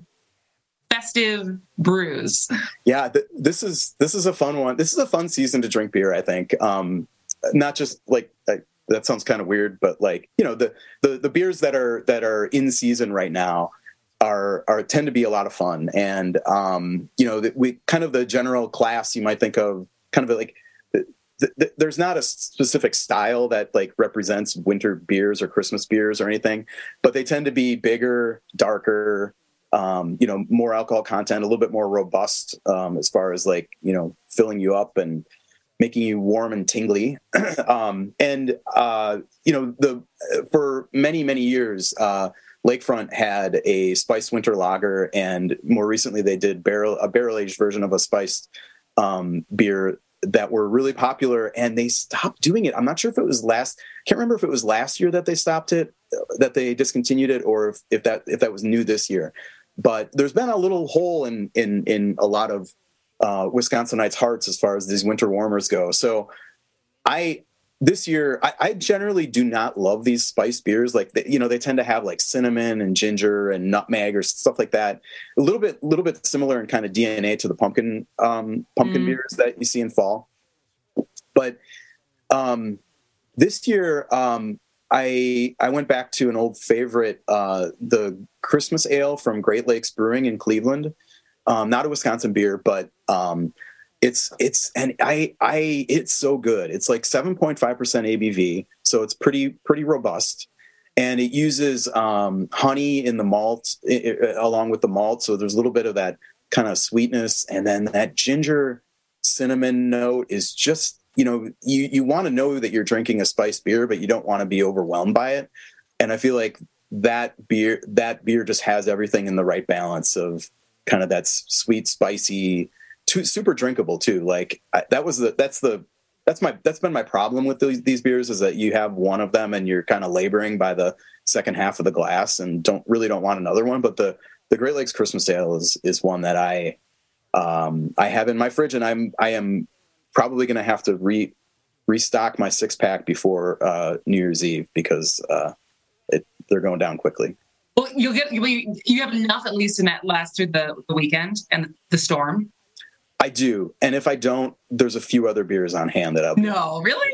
festive brews? Yeah, th- this is this is a fun one. This is a fun season to drink beer, I think. Um, not just like I, that sounds kind of weird, but like, you know, the, the the beers that are that are in season right now are are tend to be a lot of fun. And um, you know, the, we kind of the general class you might think of kind of like the, the, there's not a specific style that like represents winter beers or Christmas beers or anything, but they tend to be bigger, darker, um, you know, more alcohol content, a little bit more robust um, as far as like, you know, filling you up and making you warm and tingly. um, and, uh, you know, the for many, many years, uh, Lakefront had a spiced winter lager, and more recently they did barrel a barrel-aged version of a spiced um, beer that were really popular, and they stopped doing it. I'm not sure if it was last, can't remember if it was last year that they stopped it, that they discontinued it, or if, if that if that was new this year. But there's been a little hole in in in a lot of uh, Wisconsinites' hearts as far as these winter warmers go. So I this year I, I generally do not love these spiced beers. Like they, you know, they tend to have like cinnamon and ginger and nutmeg or stuff like that. A little bit, a little bit similar in kind of D N A to the pumpkin um, pumpkin mm. beers that you see in fall. But um, this year. Um, I I went back to an old favorite, uh, the Christmas Ale from Great Lakes Brewing in Cleveland. Um, not a Wisconsin beer, but um, it's it's and I I it's so good. It's like seven point five percent A B V, so it's pretty pretty robust, and it uses um, honey in the malt it, it, along with the malt. So there's a little bit of that kind of sweetness, and then that ginger cinnamon note is just. You know, you, you want to know that you're drinking a spiced beer, but you don't want to be overwhelmed by it. And I feel like that beer, that beer just has everything in the right balance of kind of that sweet, spicy, too, super drinkable too. Like I, that was the, that's the, that's my, that's been my problem with these, these beers is that you have one of them and you're kind of laboring by the second half of the glass and don't really don't want another one. But the, the Great Lakes Christmas Ale is, is one that I, um, I have in my fridge, and I'm, I am, probably going to have to re restock my six pack before uh, New Year's Eve because uh, it, they're going down quickly. Well, you'll get you, you have enough at least to last through the, the weekend and the storm. I do, and if I don't, there's a few other beers on hand that I'll. No, really.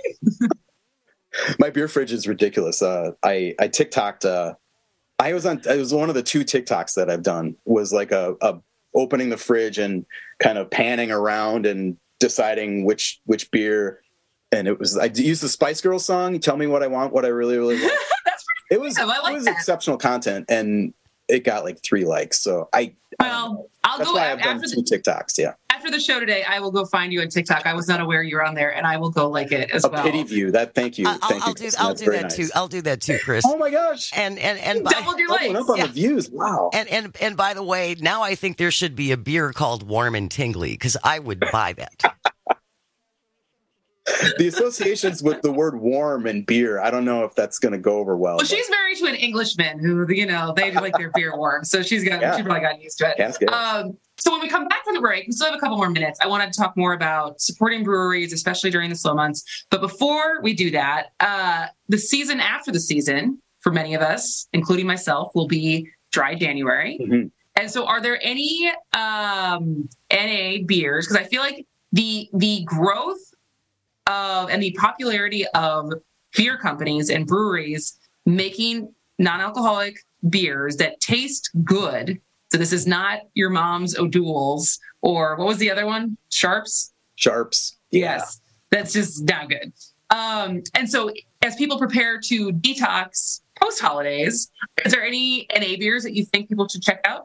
My beer fridge is ridiculous. Uh, I I TikToked. Uh, I was on. It was one of the two TikToks that I've done. Was like a, a opening the fridge and kind of panning around and deciding which which beer. And it was, I used the Spice Girls song, Tell Me What I Want, What I Really, Really Want. That's pretty It was, I like it was that. exceptional content, and it got like three likes. So I, Well, I'll that's go why a- I've done after two the, TikToks. Yeah. after the show today. I will go find you on TikTok. I was not aware you were on there, and I will go like it as A well. pity view. That thank you. I'll, thank I'll you. do. Kristen. I'll That's do very that nice. too. I'll do that too, Chris. Oh my gosh! And and and by, Doubled your Doubling likes. up on Yeah. the views. Wow. and and and by the way, now I think there should be a beer called Warm and Tingly because I would buy that. The associations with the word warm and beer, I don't know if that's going to go over well. Well, she's married to an Englishman who, you know, they like their beer warm, so she's got Yeah. she probably got used to it. That's good. Um, so when we come back from the break, we still have a couple more minutes. I wanted to talk more about supporting breweries, especially during the slow months. But before we do that, uh, the season after the season, for many of us, including myself, will be dry January. Mm-hmm. And so, are there any um, N A beers? Because I feel like the the growth of and the popularity of beer companies and breweries making non-alcoholic beers that taste good. So this is not your mom's O'Doul's or what was the other one? Sharps? Sharps. Yes. That's just not good. Um, and so as people prepare to detox post-holidays, is there any N A beers that you think people should check out?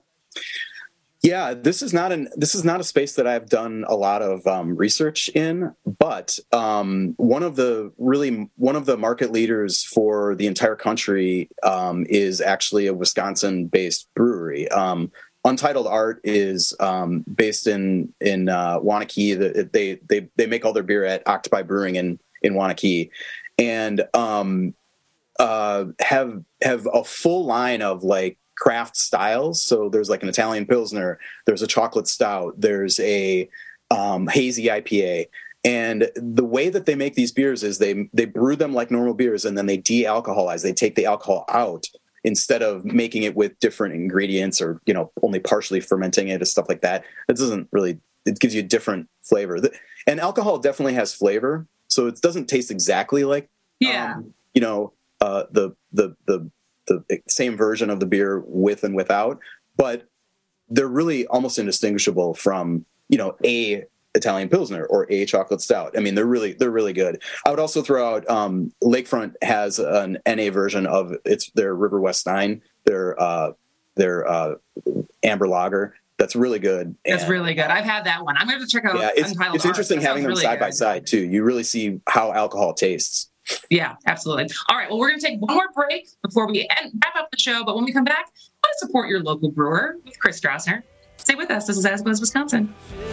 Yeah, this is not an this is not a space that I've done a lot of um, research in, but um, one of the really one of the market leaders for the entire country um, is actually a Wisconsin-based brewery. Um, Untitled Art is um, based in in uh, Waunakee. The, they they they make all their beer at Octopi Brewing in in Waunakee, and um, uh, have have a full line of like craft styles. So there's like an Italian Pilsner, there's a chocolate stout, there's a um, hazy I P A. And the way that they make these beers is they they brew them like normal beers and then they de-alcoholize. They take the alcohol out instead of making it with different ingredients or, you know, only partially fermenting it and stuff like that. It doesn't really, it gives you a different flavor. And alcohol definitely has flavor. So it doesn't taste exactly like, yeah. um, you know, uh, the, the, the, the same version of the beer with and without, but they're really almost indistinguishable from, you know, a Italian Pilsner or a chocolate stout. I mean, they're really, they're really good. I would also throw out, um, Lakefront has an N A version of it's their River West Nine, their, uh, their, uh, amber lager. That's really good. That's And, really good. I've had that one. I'm going to check out. yeah, it's, Untitled it's Art. interesting That having them sounds side really by good. side too. You really see how alcohol tastes. Yeah, absolutely. All right. Well, we're going to take one more break before we end, wrap up the show. But when we come back, want to support your local brewer with Chris Strassner. Stay with us. This is As Buzz, Wisconsin.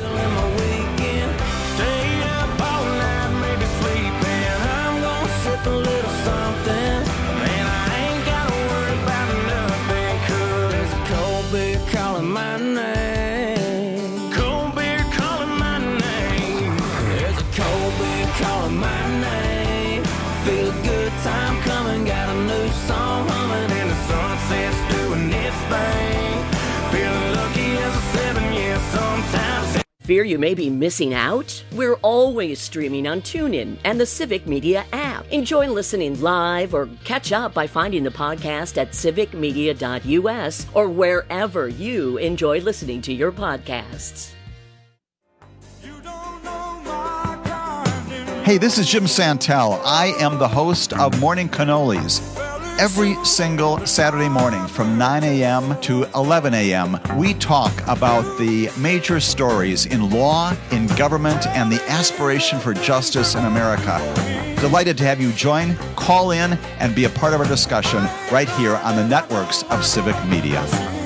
Fear you may be missing out? We're always streaming on TuneIn and the Civic Media app. Enjoy listening live or catch up by finding the podcast at civic media dot u s or wherever you enjoy listening to your podcasts. Hey, this is Jim Santel. I am the host of Morning Cannolis. Every single Saturday morning from nine a.m. to eleven a.m., we talk about the major stories in law, in government, and the aspiration for justice in America. Delighted to have you join, call in, and be a part of our discussion right here on the networks of Civic Media.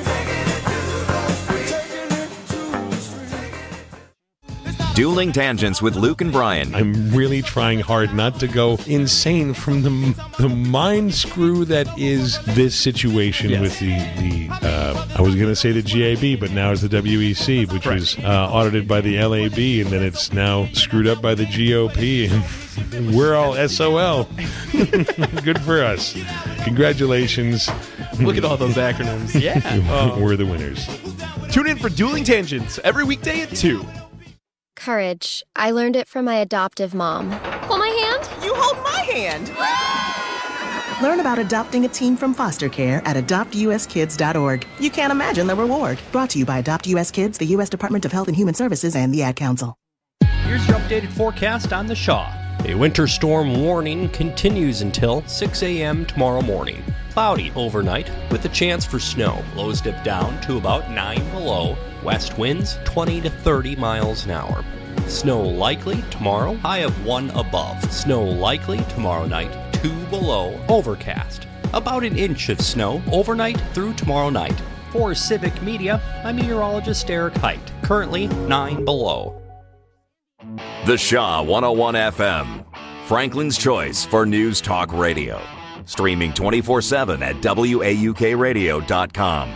Dueling Tangents with Luke and Brian. I'm really trying hard not to go insane from the the mind screw that is this situation yes. with the, the uh, I was going to say the G A B, but now it's the W E C, which right. was uh, audited by the L A B, and then it's now screwed up by the G O P, and we're all S O L. Good for us. Congratulations. Look at all those acronyms. Yeah. Oh. We're the winners. Tune in for Dueling Tangents every weekday at two. Courage. I learned it from my adoptive mom. Hold my hand. You hold my hand. Learn about adopting a teen from foster care at adopt u s kids dot org. You can't imagine the reward. Brought to you by Adopt U S Kids, the U S Department of Health and Human Services, and the Ad Council. Here's your updated forecast on the Shaw. A winter storm warning continues until six a.m. tomorrow morning. Cloudy overnight with a chance for snow. Lows dip down to about nine below. West winds twenty to thirty miles an hour. Snow likely tomorrow, high of one above. Snow likely tomorrow night, two below, overcast. About an inch of snow overnight through tomorrow night. For Civic Media, I'm meteorologist Eric Height. Currently nine below. The Shaw one oh one F M, Franklin's choice for news talk radio. Streaming twenty-four seven at W A U K radio dot com.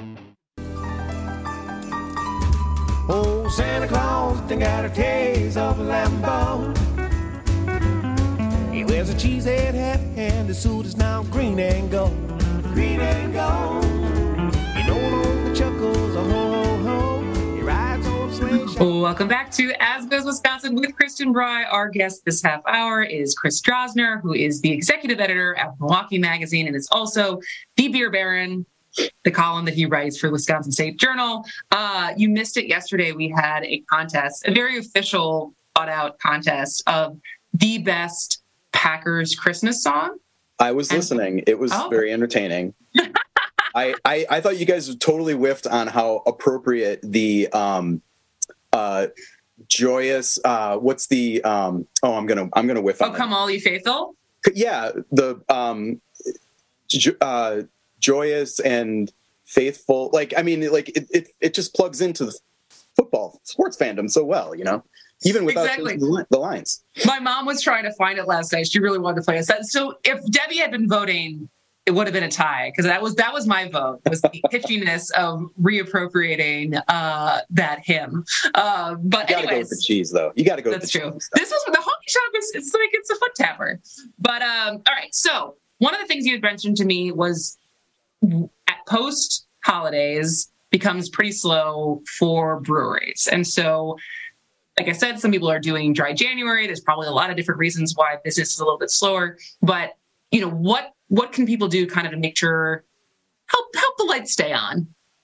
Oh, Santa Claus, they got a taste of a Lambo. He wears a cheesehead hat and the suit is now green and gold. Green and gold. He don't own the chuckles, a ho, ho, ho. He rides on a slingshot. Welcome back to As Goes Wisconsin with Kristen Bry. Our guest this half hour is Chris Drosner, who is the executive editor at Milwaukee Magazine and is also the beer baron, the column that he writes for Wisconsin State Journal. Uh, you missed it yesterday. We had a contest, a very official, thought-out contest of the best Packers Christmas song. I was and, listening. It was oh. very entertaining. I, I I thought you guys totally whiffed on how appropriate the um uh joyous uh what's the um oh I'm gonna I'm gonna whiff oh on come it. all ye faithful. Yeah, the um uh joyous and faithful, like I mean like it it, it just plugs into the football sports fandom so well, you know, even without exactly. the lines. My mom was trying to find it last night. She really wanted to play us. So if Debbie had been voting, it would have been a tie, because that was that was my vote, was the pitchiness of reappropriating uh, that hymn. Uh, but you gotta anyways, go with the cheese, though. You got to go. That's with the true. Cheese, this is the honky shop is it's like it's a foot tapper. But um, all right. So one of the things you had mentioned to me was at post holidays becomes pretty slow for breweries, and so. Like I said, some people are doing dry January. There's probably a lot of different reasons why business is a little bit slower. But, you know, what what can people do kind of to make sure, help help the lights stay on?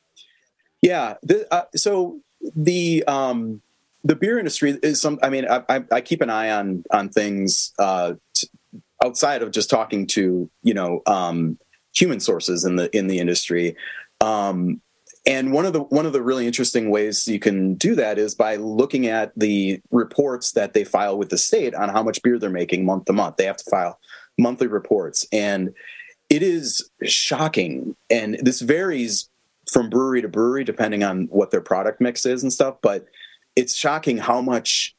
Yeah. The, uh, so the um, the beer industry is some, I mean, I, I, I keep an eye on on things uh, t- outside of just talking to, you know, um, human sources in the in the industry. Um And one of the one of the really interesting ways you can do that is by looking at the reports that they file with the state on how much beer they're making month to month. They have to file monthly reports, and it is shocking. And this varies from brewery to brewery depending on what their product mix is and stuff. But it's shocking how much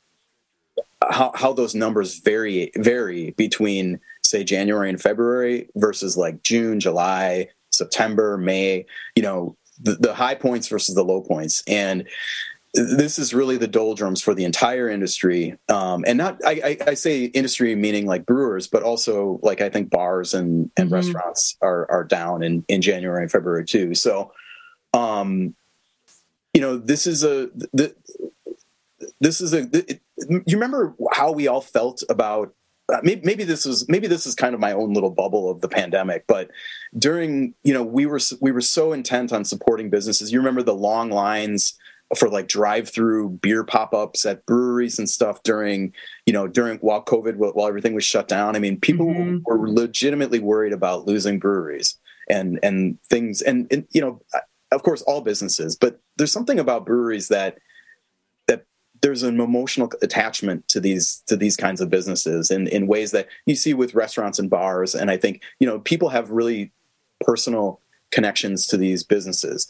how how those numbers vary vary between, say, January and February versus like June, July, September, May. You know. The, the high points versus the low points. And this is really the doldrums for the entire industry. Um, and not, I, I, I say industry meaning like brewers, but also like, I think bars and, and mm-hmm. restaurants are, are down in, in January and February too. So, um, you know, this is a, the, this is a, it, you remember how we all felt about Uh, maybe, maybe this is maybe this is kind of my own little bubble of the pandemic, but during, you know, we were we were so intent on supporting businesses. You remember the long lines for like drive-through beer pop-ups at breweries and stuff during, you know, during while COVID, while everything was shut down. I mean, people mm-hmm. were legitimately worried about losing breweries and and things, and, and you know, of course, all businesses. But there's something about breweries that. There's an emotional attachment to these to these kinds of businesses in, in ways that you see with restaurants and bars. And I think, you know, people have really personal connections to these businesses.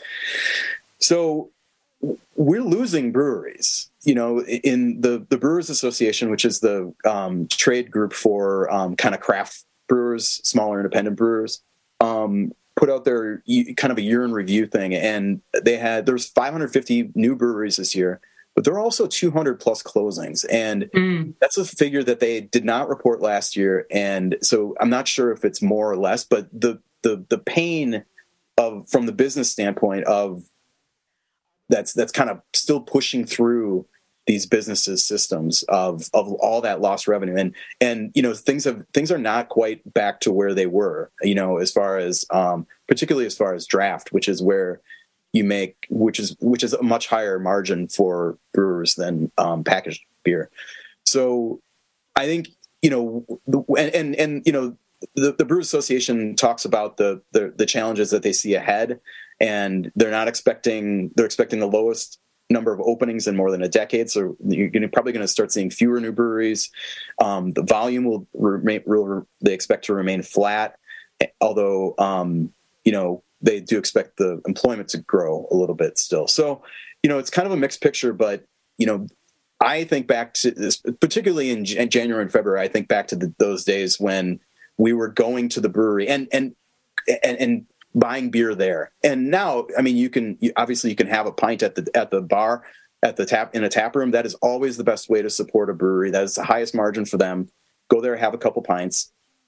So we're losing breweries, you know, in the, the Brewers Association, which is the um, trade group for um, kind of craft brewers, smaller independent brewers, um, put out their kind of a year in review thing. And they had, there's five hundred fifty new breweries this year. But there are also two hundred plus closings, and mm. that's a figure that they did not report last year. And so I'm not sure if it's more or less, but the the the pain of from the business standpoint of that's that's kind of still pushing through these businesses' systems of of all that lost revenue. And and you know things have things are not quite back to where they were. You know, as far as um, particularly as far as draft, which is where you make which is which is a much higher margin for brewers than um, packaged beer. So I think you know and and, and you know. The, the Brewers Association talks about the, the the challenges that they see ahead, and they're not expecting they're expecting the lowest number of openings in more than a decade. So you're gonna, probably going to start seeing fewer new breweries. Um, the volume will remain. Will, they expect to remain flat, although um, you know they do expect the employment to grow a little bit still. So you know it's kind of a mixed picture, but you know. I think back to this, particularly in January and February. I think back to the, those days when we were going to the brewery and and and, and buying beer there. And now, I mean, you can you, obviously you can have a pint at the at the bar at the tap in a tap room. That is always the best way to support a brewery. That is the highest margin for them. Go there, have a couple pints.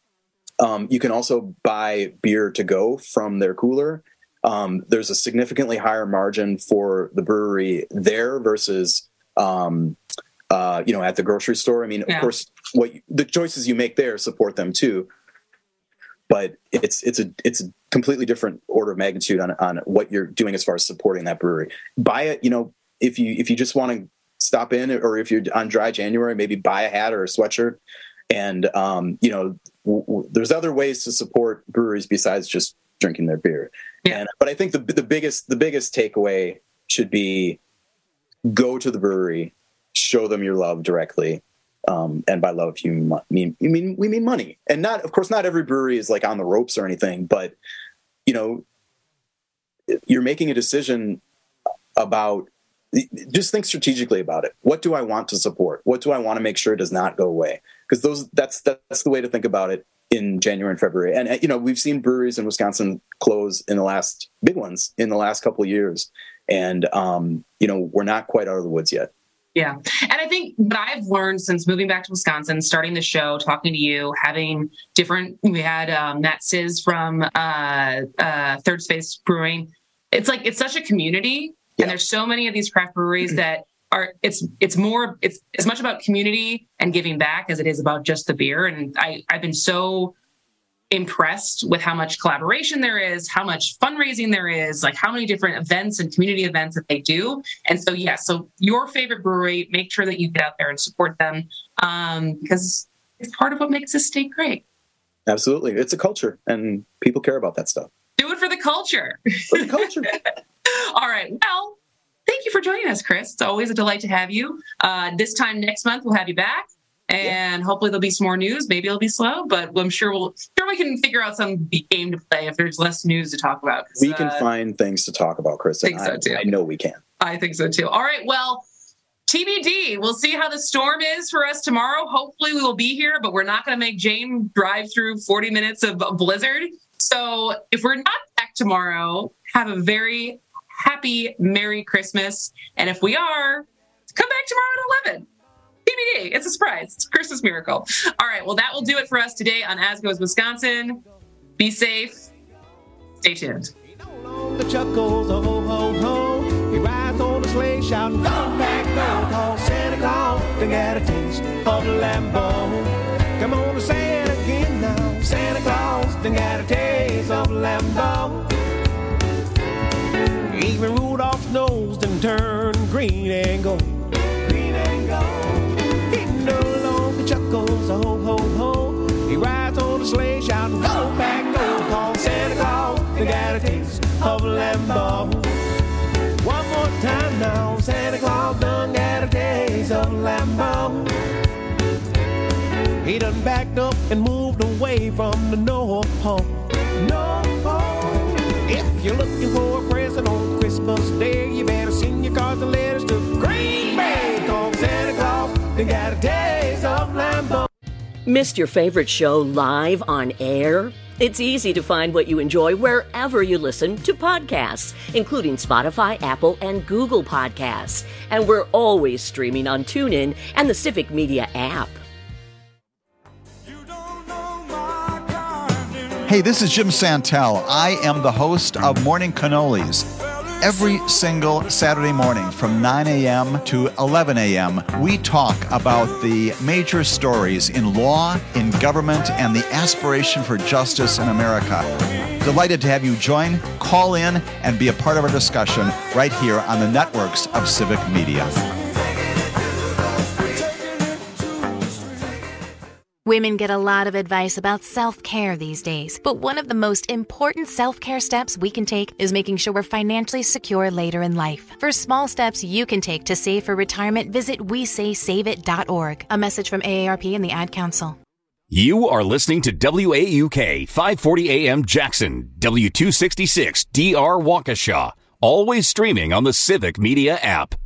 Um, you can also buy beer to go from their cooler. Um, there's a significantly higher margin for the brewery there versus. Um, uh, you know, at the grocery store. I mean, yeah. Of course, what you, the choices you make there support them too, but it's it's a it's a completely different order of magnitude on on what you're doing as far as supporting that brewery. Buy it, you know, if you if you just want to stop in, or if you're on dry January, maybe buy a hat or a sweatshirt. And um, you know, w- w- there's other ways to support breweries besides just drinking their beer. Yeah. And but I think the the biggest the biggest takeaway should be. Go to the brewery, show them your love directly, um, and by love you mean you mean we mean money. And not, of course, not every brewery is like on the ropes or anything, but you know, you're making a decision about. Just think strategically about it. What do I want to support? What do I want to make sure does not go away? Because those that's that's the way to think about it in January and February. And you know, we've seen breweries in Wisconsin close in the last big ones in the last couple of years. And, um, you know, we're not quite out of the woods yet. Yeah. And I think what I've learned since moving back to Wisconsin, starting the show, talking to you, having different, we had um, Matt Sizz from uh, uh, Third Space Brewing. It's like, it's such a community. Yeah. And there's so many of these craft breweries that are, it's, it's more, it's as much about community and giving back as it is about just the beer. And I, I've been so impressed with how much collaboration there is, how much fundraising there is, like how many different events and community events that they do. And so, yeah, so your favorite brewery, make sure that you get out there and support them um, because it's part of what makes this state great. Absolutely. It's a culture and people care about that stuff. Do it for the culture. For the culture. All right. Well, thank you for joining us, Chris. It's always a delight to have you. Uh, this time next month, we'll have you back. And yeah. Hopefully there'll be some more news. Maybe it'll be slow, but I'm sure we'll sure we can figure out some game to play if there's less news to talk about. We can uh, find things to talk about, Chris. I think so too. I know we can. I think so too. All right. Well, T B D. We'll see how the storm is for us tomorrow. Hopefully we will be here, but we're not going to make Jane drive through forty minutes of blizzard. So if we're not back tomorrow, have a very happy, Merry Christmas. And if we are, come back tomorrow at eleven. T B D. It's a surprise. It's a Christmas miracle. All right. Well, that will do it for us today on As Goes Wisconsin. Be safe. Stay tuned. The chuckles, oh, ho, ho, ho. He rides on the sleigh shouting, go back, go, call Santa Claus. They got a taste of Lambo. Come on and say it again now. Santa Claus, they got a taste of Lambo. Even Rudolph's nose done turned green and gold. Green and gold. He no longer chuckles, oh, ho, ho. He rides on the sleigh shouting, go back, go, call Santa Claus. They got a taste of Lambo. One more time now, Santa Claus done got a taste of Lambo. He done backed up and moved away from the North Pole. North Pole. If you're looking for a present on Christmas Day, you better send your cards and letters to Green Bay. Cause Santa Claus done got a taste of Lambo. Missed your favorite show live on air? It's easy to find what you enjoy wherever you listen to podcasts, including Spotify, Apple, and Google Podcasts. And we're always streaming on TuneIn and the Civic Media app. Hey, this is Jim Santel. I am the host of Morning Cannolis. Every single Saturday morning from nine a.m. to eleven a.m., we talk about the major stories in law, in government, and the aspiration for justice in America. Delighted to have you join, call in, and be a part of our discussion right here on the networks of Civic Media. Women get a lot of advice about self-care these days, but one of the most important self-care steps we can take is making sure we're financially secure later in life. For small steps you can take to save for retirement, visit we say save it dot org. A message from A A R P and the Ad Council. You are listening to W A U K five forty A M Jackson, W two sixty-six D R Waukesha, always streaming on the Civic Media app.